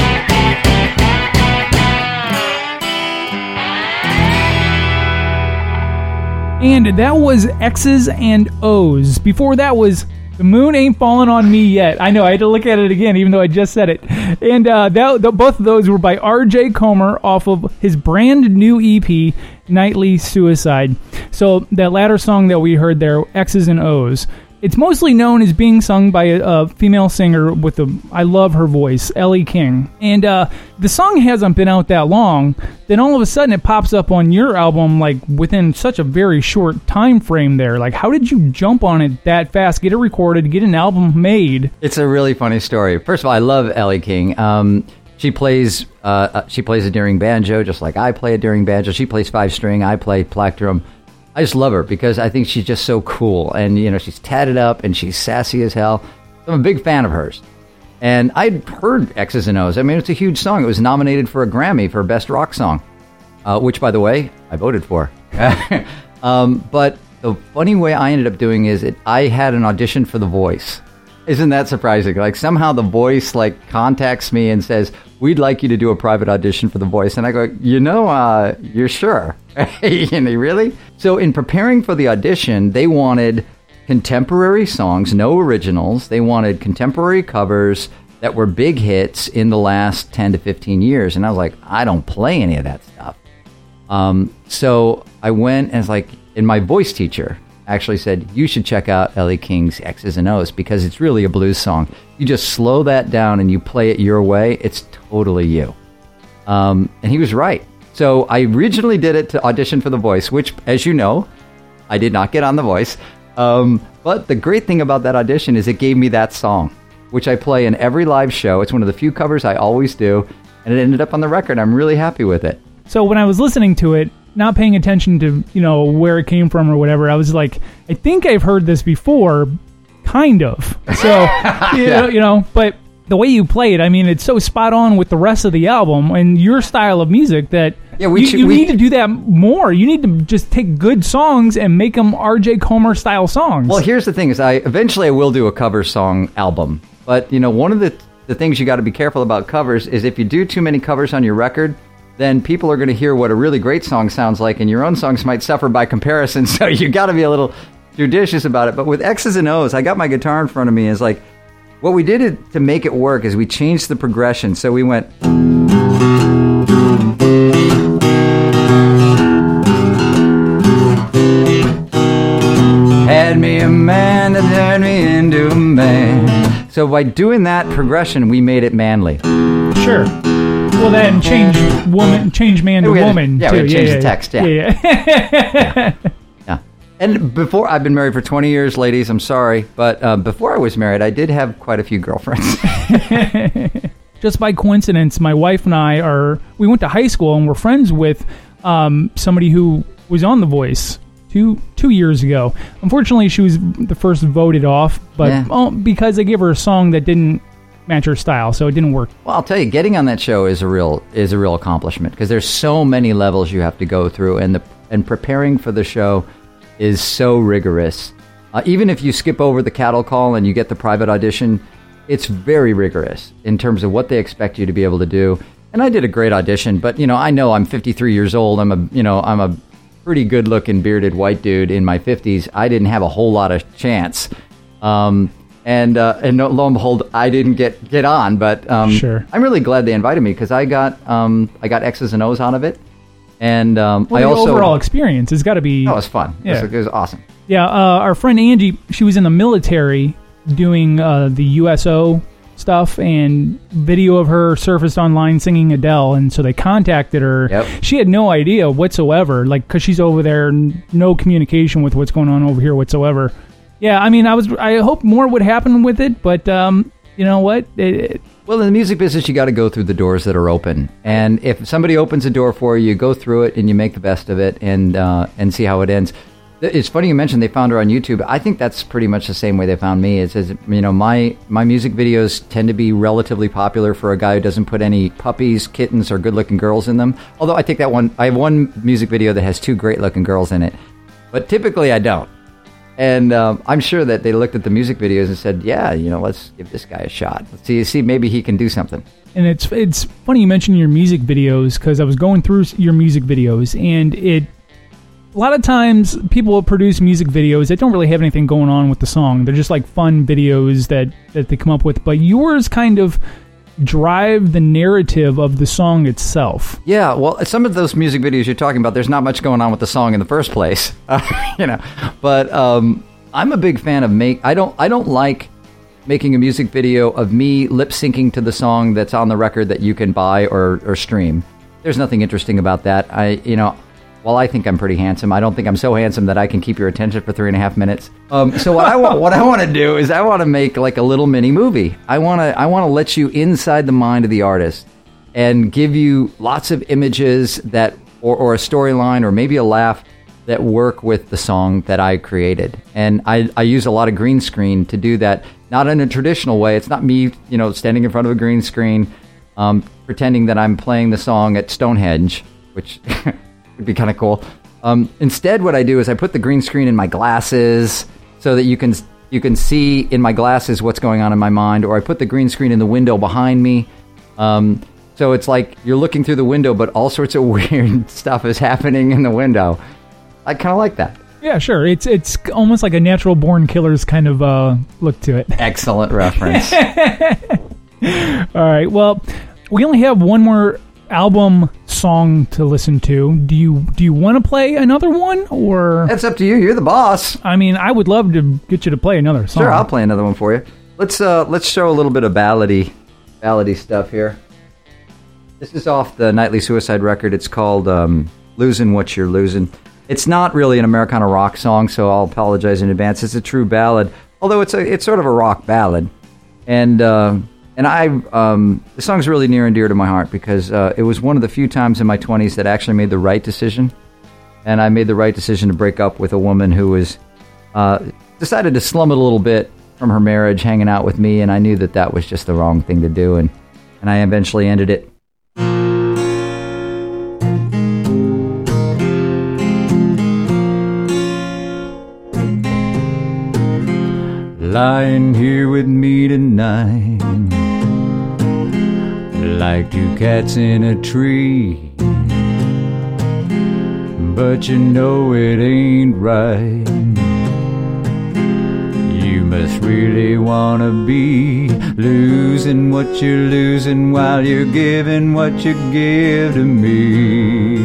And that was X's and O's. Before that was The Moon Ain't Falling on Me Yet. I know, I had to look at it again, even though I just said it. And uh, that, the, both of those were by R J Comer off of his brand new E P, Nightly Suicide. So that latter song that we heard there, X's and O's, it's mostly known as being sung by a, a female singer with a, I love her voice, Ellie King. And uh, the song hasn't been out that long. Then all of a sudden it pops up on your album like within such a very short time frame there. Like, how did you jump on it that fast, get it recorded, get an album made? It's a really funny story. First of all, I love Ellie King. Um, she plays uh, she plays a Deering banjo just like I play a Deering banjo. She plays five string, I play plectrum. I just love her because I think she's just so cool. And, you know, she's tatted up and she's sassy as hell. I'm a big fan of hers. And I'd heard X's and O's. I mean, it's a huge song. It was nominated for a Grammy for Best Rock Song, uh, which, by the way, I voted for. um, but the funny way I ended up doing is it, I had an audition for The Voice. Isn't that surprising? Like somehow The Voice like contacts me and says, we'd like you to do a private audition for The Voice. And I go, you know, uh, you're sure? And they really? So in preparing for the audition, they wanted contemporary songs, no originals. They wanted contemporary covers that were big hits in the last ten to fifteen years. And I was like, I don't play any of that stuff. Um, so I went and was like, and my voice teacher actually said, you should check out Ellie King's X's and O's because it's really a blues song. You just slow that down and you play it your way. It's totally you. Um, and he was right. So I originally did it to audition for The Voice, which, as you know, I did not get on The Voice. Um, but the great thing about that audition is it gave me that song, which I play in every live show. It's one of the few covers I always do. And it ended up on the record. I'm really happy with it. So when I was listening to it, not paying attention to, you know, where it came from or whatever, I was like, I think I've heard this before, kind of. So, you, Yeah. know, you know, but the way you play it, I mean, it's so spot on with the rest of the album and your style of music that Yeah, we you, should- you we- need to do that more. You need to just take good songs and make them R J Comer style songs. Well, here's the thing: is I eventually I will do a cover song album. But you know, one of the the things you got to be careful about covers is if you do too many covers on your record, then people are going to hear what a really great song sounds like, and your own songs might suffer by comparison. So you got to be a little judicious about it. But with X's and O's, I got my guitar in front of me. Is like what we did it, to make it work is we changed the progression. So we went. Had me a man that turned me into a man. So by doing that progression, we made it manly. Sure. Well, then change woman, change man to We had to- woman. yeah, too. we had to change yeah, the text, yeah. yeah, yeah. Yeah. And before, I've been married for twenty years, ladies. I'm sorry. But uh, before I was married, I did have quite a few girlfriends. Just by coincidence, my wife and I are, we went to high school and we're friends with um, somebody who was on The Voice two two years ago. Unfortunately, she was the first voted off, but Yeah. well, because they gave her a song that didn't match her style, so it didn't work. Well, I'll tell you, getting on that show is a real is a real accomplishment because there's so many levels you have to go through, and the and preparing for the show is so rigorous. Uh, even if you skip over the cattle call and you get the private audition, it's very rigorous in terms of what they expect you to be able to do. And I did a great audition, but you know, I know I'm fifty-three years old. I'm a you know I'm a pretty good-looking bearded white dude in my fifties. I didn't have a whole lot of chance. Um, And uh, and no, lo and behold, I didn't get, get on, but um, Sure. I'm really glad they invited me because I got um, I got X's and O's out of it, and um, Well, I the also overall experience has got to be. oh, it was fun. It, Yeah. was, it was awesome. Yeah, uh, our friend Angie, she was in the military doing uh, the U S O stuff, and video of her surfaced online singing Adele, and so they contacted her. Yep. She had no idea whatsoever, like, because she's over there, n- no communication with what's going on over here whatsoever. Yeah, I mean, I was. I hope more would happen with it, but um, you know what? It, it, Well, in the music business, you got to go through the doors that are open, and if somebody opens a door for you, you go through it and you make the best of it, and uh, and see how it ends. It's funny you mentioned they found her on YouTube. I think that's pretty much the same way they found me. It's as you know, my my music videos tend to be relatively popular for a guy who doesn't put any puppies, kittens, or good-looking girls in them. Although I think that one, I have one music video that has two great-looking girls in it, but typically I don't. And um, I'm sure that they looked at the music videos and said, "Yeah, you know, let's give this guy a shot. Let's see, see, maybe he can do something." and it's it's funny you mentioned your music videos, because I was going through your music videos, and it. A lot of times, people will produce music videos that don't really have anything going on with the song. They're just like fun videos that, that they come up with. But yours kind of drive the narrative of the song itself. Yeah, well, some of those music videos you're talking about, there's not much going on with the song in the first place, uh, you know. But um, I'm a big fan of make. I don't. I don't like making a music video of me lip syncing to the song that's on the record that you can buy or, or stream. There's nothing interesting about that. I, you know. Well, I think I'm pretty handsome. I don't think I'm so handsome that I can keep your attention for three and a half minutes. Um, so what I want, what I want to do is I want to make like a little mini movie. I want to, I want to let you inside the mind of the artist and give you lots of images that, or, or a storyline, or maybe a laugh that work with the song that I created. And I, I use a lot of green screen to do that. Not in a traditional way. It's not me, you know, standing in front of a green screen, um, pretending that I'm playing the song at Stonehenge, which. Would be kind of cool. Um, instead, what I do is I put the green screen in my glasses so that you can you can see in my glasses what's going on in my mind, or I put the green screen in the window behind me. Um, so it's like you're looking through the window, but all sorts of weird stuff is happening in the window. I kind of like that. Yeah, sure. It's it's almost like a Natural Born Killers kind of uh, look to it. Excellent reference. All right. Well, we only have one more album song to listen to. Do you do you want to play another one, or That's up to you. You're the boss. I mean, I would love to get you to play another song. Sure, I'll play another one for you. Let's uh, let's show a little bit of ballady, ballady stuff here. This is off the Nightly Suicide record. It's called um, "Losing What You're Losing." It's not really an Americana rock song, so I'll apologize in advance. It's a true ballad, although it's a it's sort of a rock ballad, and. Uh, And I, um, the song's really near and dear to my heart because uh, it was one of the few times in my twenties that I actually made the right decision. And I made the right decision to break up with a woman who was, uh, decided to slum it a little bit from her marriage, hanging out with me. And I knew that that was just the wrong thing to do. And, and I eventually ended it. Lying here with me tonight, like two cats in a tree, but you know it ain't right. You must really wanna be losing what you're losing while you're giving what you give to me.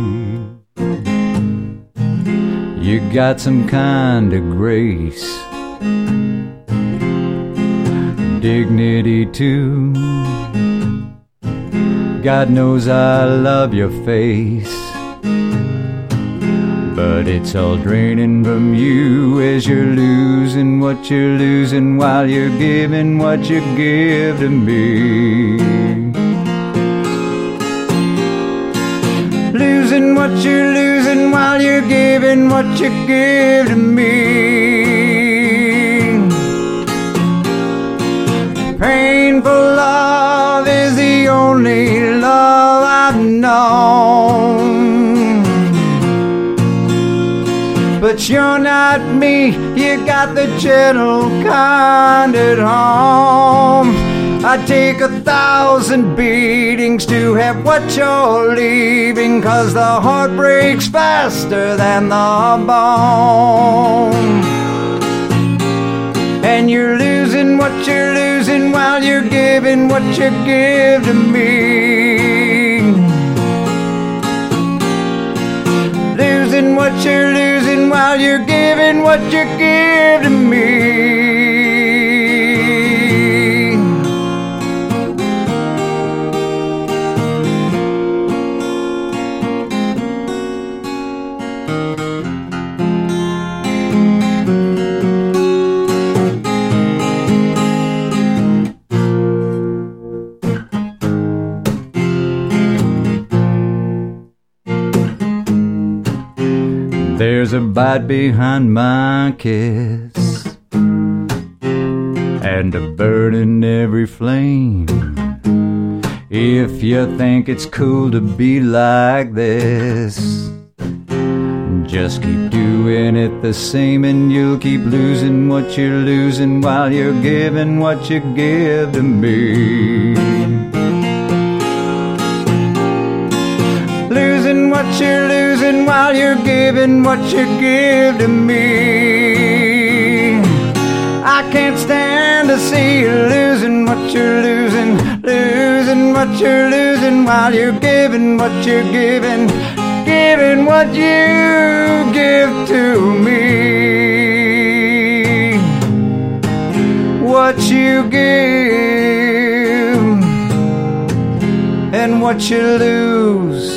You got some kind of grace, dignity too. God knows I love your face, but it's all draining from you as you're losing what you're losing while you're giving what you give to me. Losing what you're losing while you're giving what you give to me. Painful love is the only love I've known. But you're not me, you got the gentle kind at home. I'd take a thousand beatings to have what you're leaving, 'cause the heart breaks faster than the bone. And you're losing what you're losing while you're giving what you give to me. Losing what you're losing while you're giving what you give to me. There's a bite behind my kiss, and a burn in every flame. If you think it's cool to be like this, just keep doing it the same, and you'll keep losing what you're losing while you're giving what you give to me. Losing what you're losing while you're giving what you give to me. I can't stand to see you losing what you're losing, losing what you're losing while you're giving what you're giving, giving what you give to me. What you give and what you lose.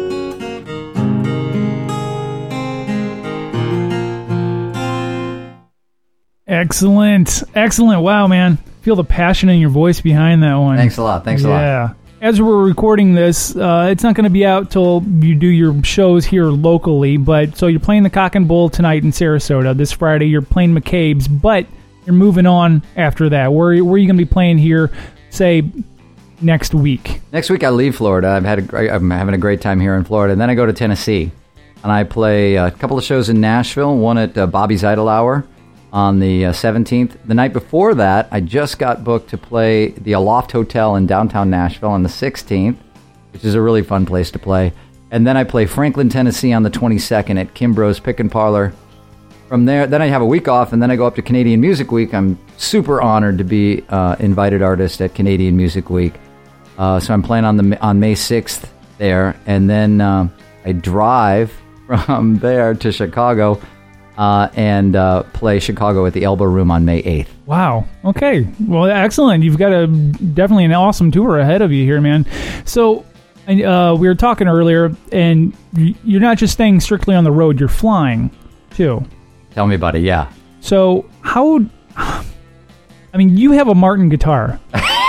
Excellent. Excellent. Wow, man. Feel the passion in your voice behind that one. Thanks a lot. Thanks a lot. Yeah. As we're recording this, uh, it's not going to be out till you do your shows here locally, but so you're playing the Cock and Bull tonight in Sarasota. This Friday you're playing McCabe's, but you're moving on after that. Where, where are you going to be playing here, say, next week? Next week I leave Florida. I've had a great, I'm having a great time here in Florida, and then I go to Tennessee, and I play a couple of shows in Nashville, one at uh, Bobby's Idle Hour on the uh, seventeenth. The night before that, I just got booked to play the Aloft Hotel in downtown Nashville on the sixteenth, which is a really fun place to play. And then I play Franklin, Tennessee on the twenty-second at Kimbrough's Pick and Parlor. From there, then I have a week off, and then I go up to Canadian Music Week. I'm super honored to be uh, invited artist at Canadian Music Week. Uh, so I'm playing on the on May sixth there, and then uh, I drive from there to Chicago uh, and uh, play Chicago at the Elbow Room on May eighth. Wow. Okay. Well, excellent. You've got a definitely an awesome tour ahead of you here, man. So uh, we were talking earlier, and you're not just staying strictly on the road; you're flying too. Tell me about it. Yeah. So how? I mean, you have a Martin guitar.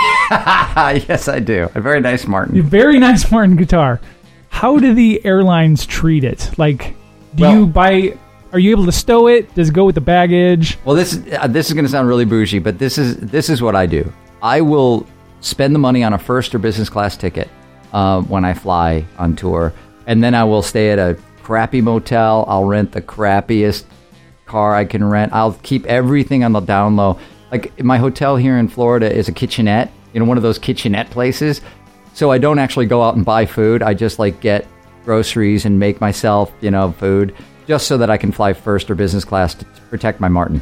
Yes, I do. A very nice Martin. A very nice Martin guitar. How do the airlines treat it? Like, do well, you buy? Are you able to stow it? Does it go with the baggage? Well, this uh, this is going to sound really bougie, but this is this is what I do. I will spend the money on a first or business class ticket uh, when I fly on tour, and then I will stay at a crappy motel. I'll rent the crappiest car I can rent. I'll keep everything on the down low. Like, my hotel here in Florida is a kitchenette, you know, one of those kitchenette places. So I don't actually go out and buy food. I just like get groceries and make myself, you know, food, just so that I can fly first or business class to protect my Martin.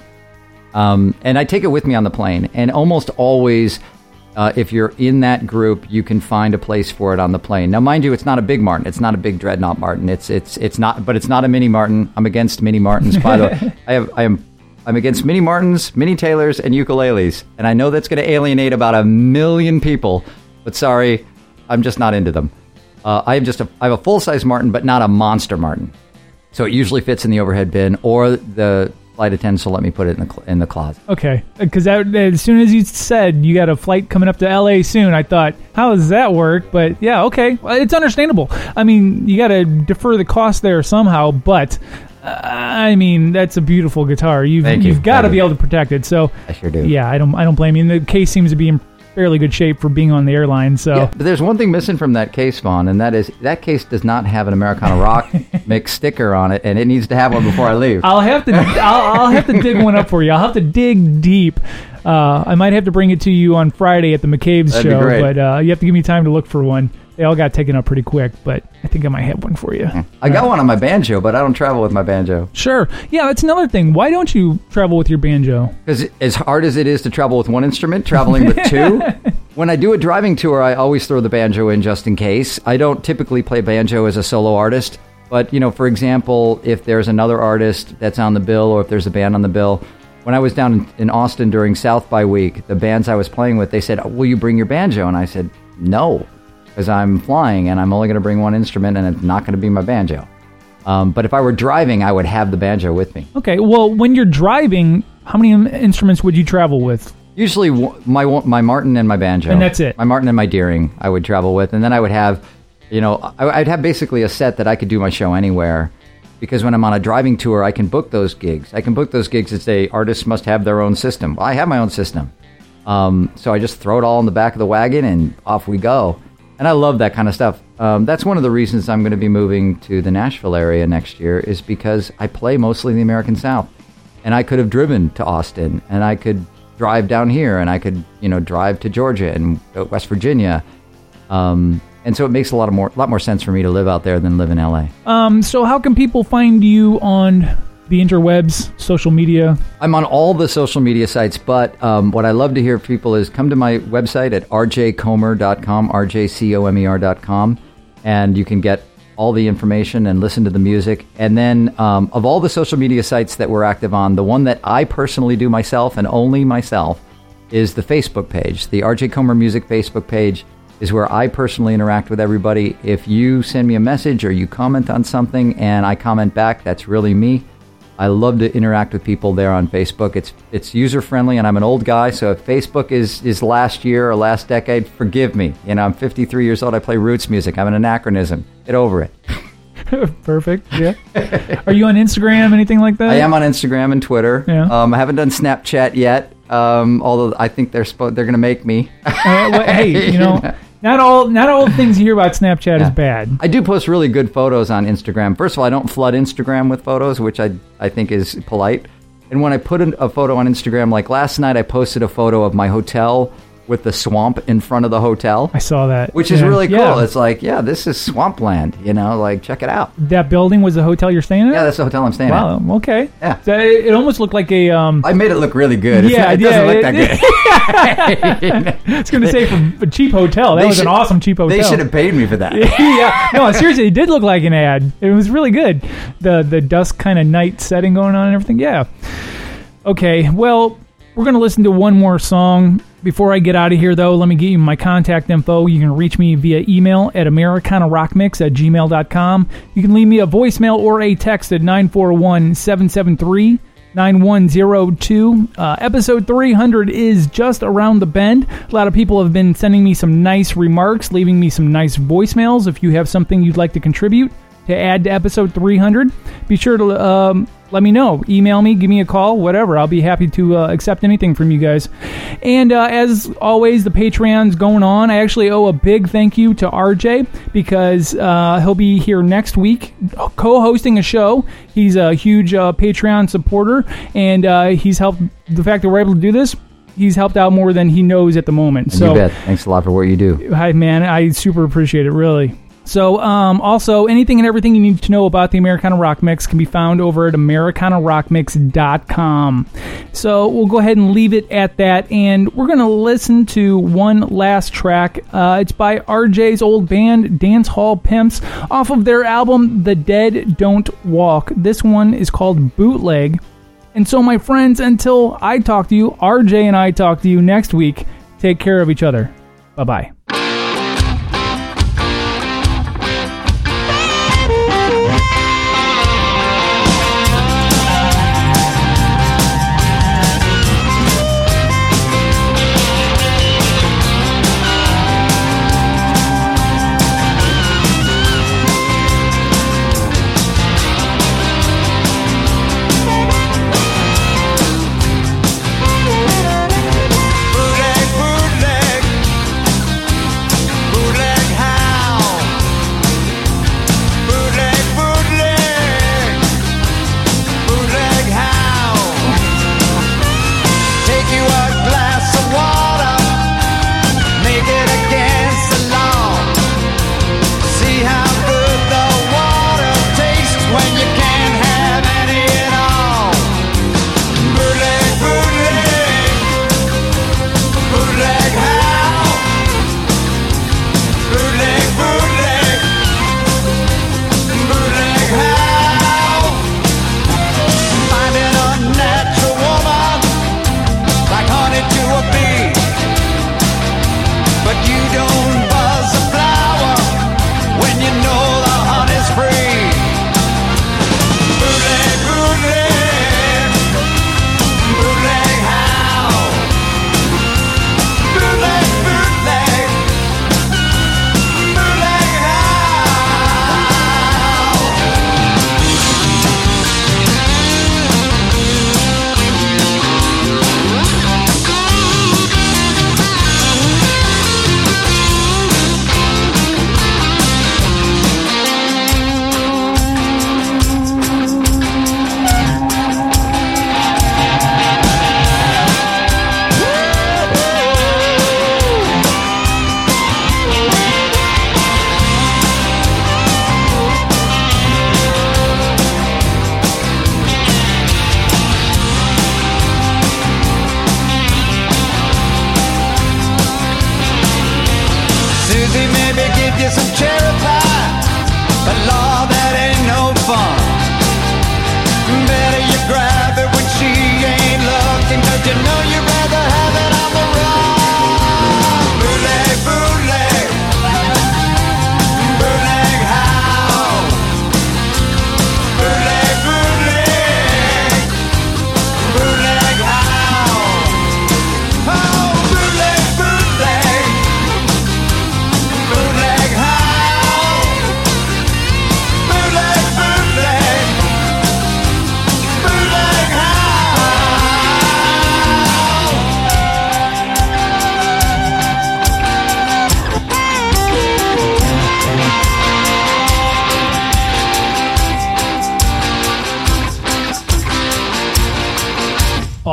Um, and I take it with me on the plane. And almost always, uh, if you're in that group, you can find a place for it on the plane. Now, mind you, it's not a big Martin. It's not a big Dreadnought Martin. It's it's it's not, but it's not a mini Martin. I'm against mini Martins. By the way, I have I am I'm against mini Martins, mini Taylors, and ukuleles. And I know that's going to alienate about a million people. But sorry, I'm just not into them. Uh, I have just a I have a full size Martin, but not a monster Martin. So it usually fits in the overhead bin, or the flight attendants will let me put it in the in the closet. Okay, because as soon as you said you got a flight coming up to L A soon, I thought, how does that work? But yeah, okay, it's understandable. I mean, you got to defer the cost there somehow, but uh, I mean, that's a beautiful guitar. You've Thank you. you've got to Thank be you. able to protect it. So I sure do. Yeah, I don't I don't blame you. And the case seems to be in fairly good shape for being on the airline. So, yeah, but there's one thing missing from that case, Vaughn, and that is that case does not have an Americana Rock mix sticker on it, and it needs to have one before I leave. I'll have to I'll, I'll have to dig one up for you. I'll have to dig deep. Uh, I might have to bring it to you on Friday at the McCabe's That'd show, be great. but uh, you have to give me time to look for one. They all got taken up pretty quick, but I think I might have one for you. I got one on my banjo, but I don't travel with my banjo. Sure. Yeah, that's another thing. Why don't you travel with your banjo? Because as hard as it is to travel with one instrument, traveling with two, when I do a driving tour, I always throw the banjo in just in case. I don't typically play banjo as a solo artist, but, you know, for example, if there's another artist that's on the bill, or if there's a band on the bill, when I was down in, in Austin during South by Week, the bands I was playing with, they said, will you bring your banjo? And I said, no. Because I'm flying and I'm only going to bring one instrument, and it's not going to be my banjo. Um, but if I were driving, I would have the banjo with me. Okay, well, when you're driving, how many instruments would you travel with? Usually my my Martin and my banjo. And that's it? My Martin and my Deering I would travel with. And then I would have, you know, I'd have basically a set that I could do my show anywhere. Because when I'm on a driving tour, I can book those gigs. I can book those gigs and say, artists must have their own system. Well, I have my own system. Um, so I just throw it all in the back of the wagon and off we go. And I love that kind of stuff. Um, that's one of the reasons I'm going to be moving to the Nashville area next year, is because I play mostly in the American South. And I could have driven to Austin, and I could drive down here, and I could, you know, drive to Georgia and West Virginia. Um, and so it makes a lot of more, lot more sense for me to live out there than live in L A. Um, so how can people find you on the interwebs, social media? I'm on all the social media sites, but um, what I love to hear from people is come to my website at r j comer dot com, r j comer dot com, and you can get all the information and listen to the music. And then um, of all the social media sites that we're active on, the one that I personally do myself and only myself is the Facebook page. The R J Comer Music Facebook page is where I personally interact with everybody. If you send me a message or you comment on something and I comment back, that's really me. I love to interact with people there on Facebook. It's it's user friendly, and I'm an old guy, so if Facebook is, is last year or last decade, forgive me. You know, I'm fifty-three years old. I play roots music. I'm an anachronism. Get over it. Perfect. Yeah. Are you on Instagram, anything like that? I am on Instagram and Twitter. Yeah. Um, I haven't done Snapchat yet, um, although I think they're spo- they're going to make me. Uh, well, hey, you know, not all not all things you hear about Snapchat Yeah. is bad. I do post really good photos on Instagram. First of all, I don't flood Instagram with photos, which I I think is polite. And when I put a, a photo on Instagram, like last night, I posted a photo of my hotel with the swamp in front of the hotel. I saw that. Which is yeah. really cool. Yeah. It's like, yeah, this is swampland, you know, like, check it out. That building was the hotel you're staying at? Yeah, that's the hotel I'm staying wow, at. Wow, okay. Yeah. So it, it almost looked like a... Um, I made it look really good. Yeah, it yeah, doesn't look it, that good. I was going to say, for a cheap hotel. That They was should, an awesome cheap hotel. They should have paid me for that. yeah. No, seriously, it did look like an ad. It was really good. The, the dusk kind of night setting going on and everything. Yeah. Okay, well, we're going to listen to one more song. Before I get out of here, though, let me give you my contact info. You can reach me via email at americana rock mix at gmail dot com. You can leave me a voicemail or a text at nine four one, seven seven three, nine one zero two. Uh, episode three hundred is just around the bend. A lot of people have been sending me some nice remarks, leaving me some nice voicemails. If you have something you'd like to contribute to add to episode three hundred, be sure to um, let me know. Email me, give me a call, whatever. I'll be happy to uh, accept anything from you guys. And uh, as always, the Patreon's going on. I actually owe a big thank you to R J because uh, he'll be here next week co-hosting a show. He's a huge uh, Patreon supporter, and uh, he's helped. The fact that we're able to do this, he's helped out more than he knows at the moment. And so, you bet. Thanks a lot for what you do. Hi, man. I super appreciate it, really. So, um, also, anything and everything you need to know about the Americana Rock Mix can be found over at americana rock mix dot com. So, we'll go ahead and leave it at that, and we're going to listen to one last track. Uh, it's by R J's old band, Dance Hall Pimps, off of their album, The Dead Don't Walk. This one is called Bootleg. And so, my friends, until I talk to you, R J and I talk to you next week, take care of each other. Bye-bye. Bootleg,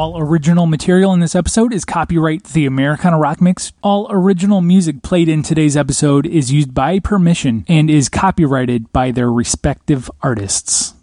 All original material in this episode is copyright The Americana Rock Mix. All original music played in today's episode is used by permission and is copyrighted by their respective artists.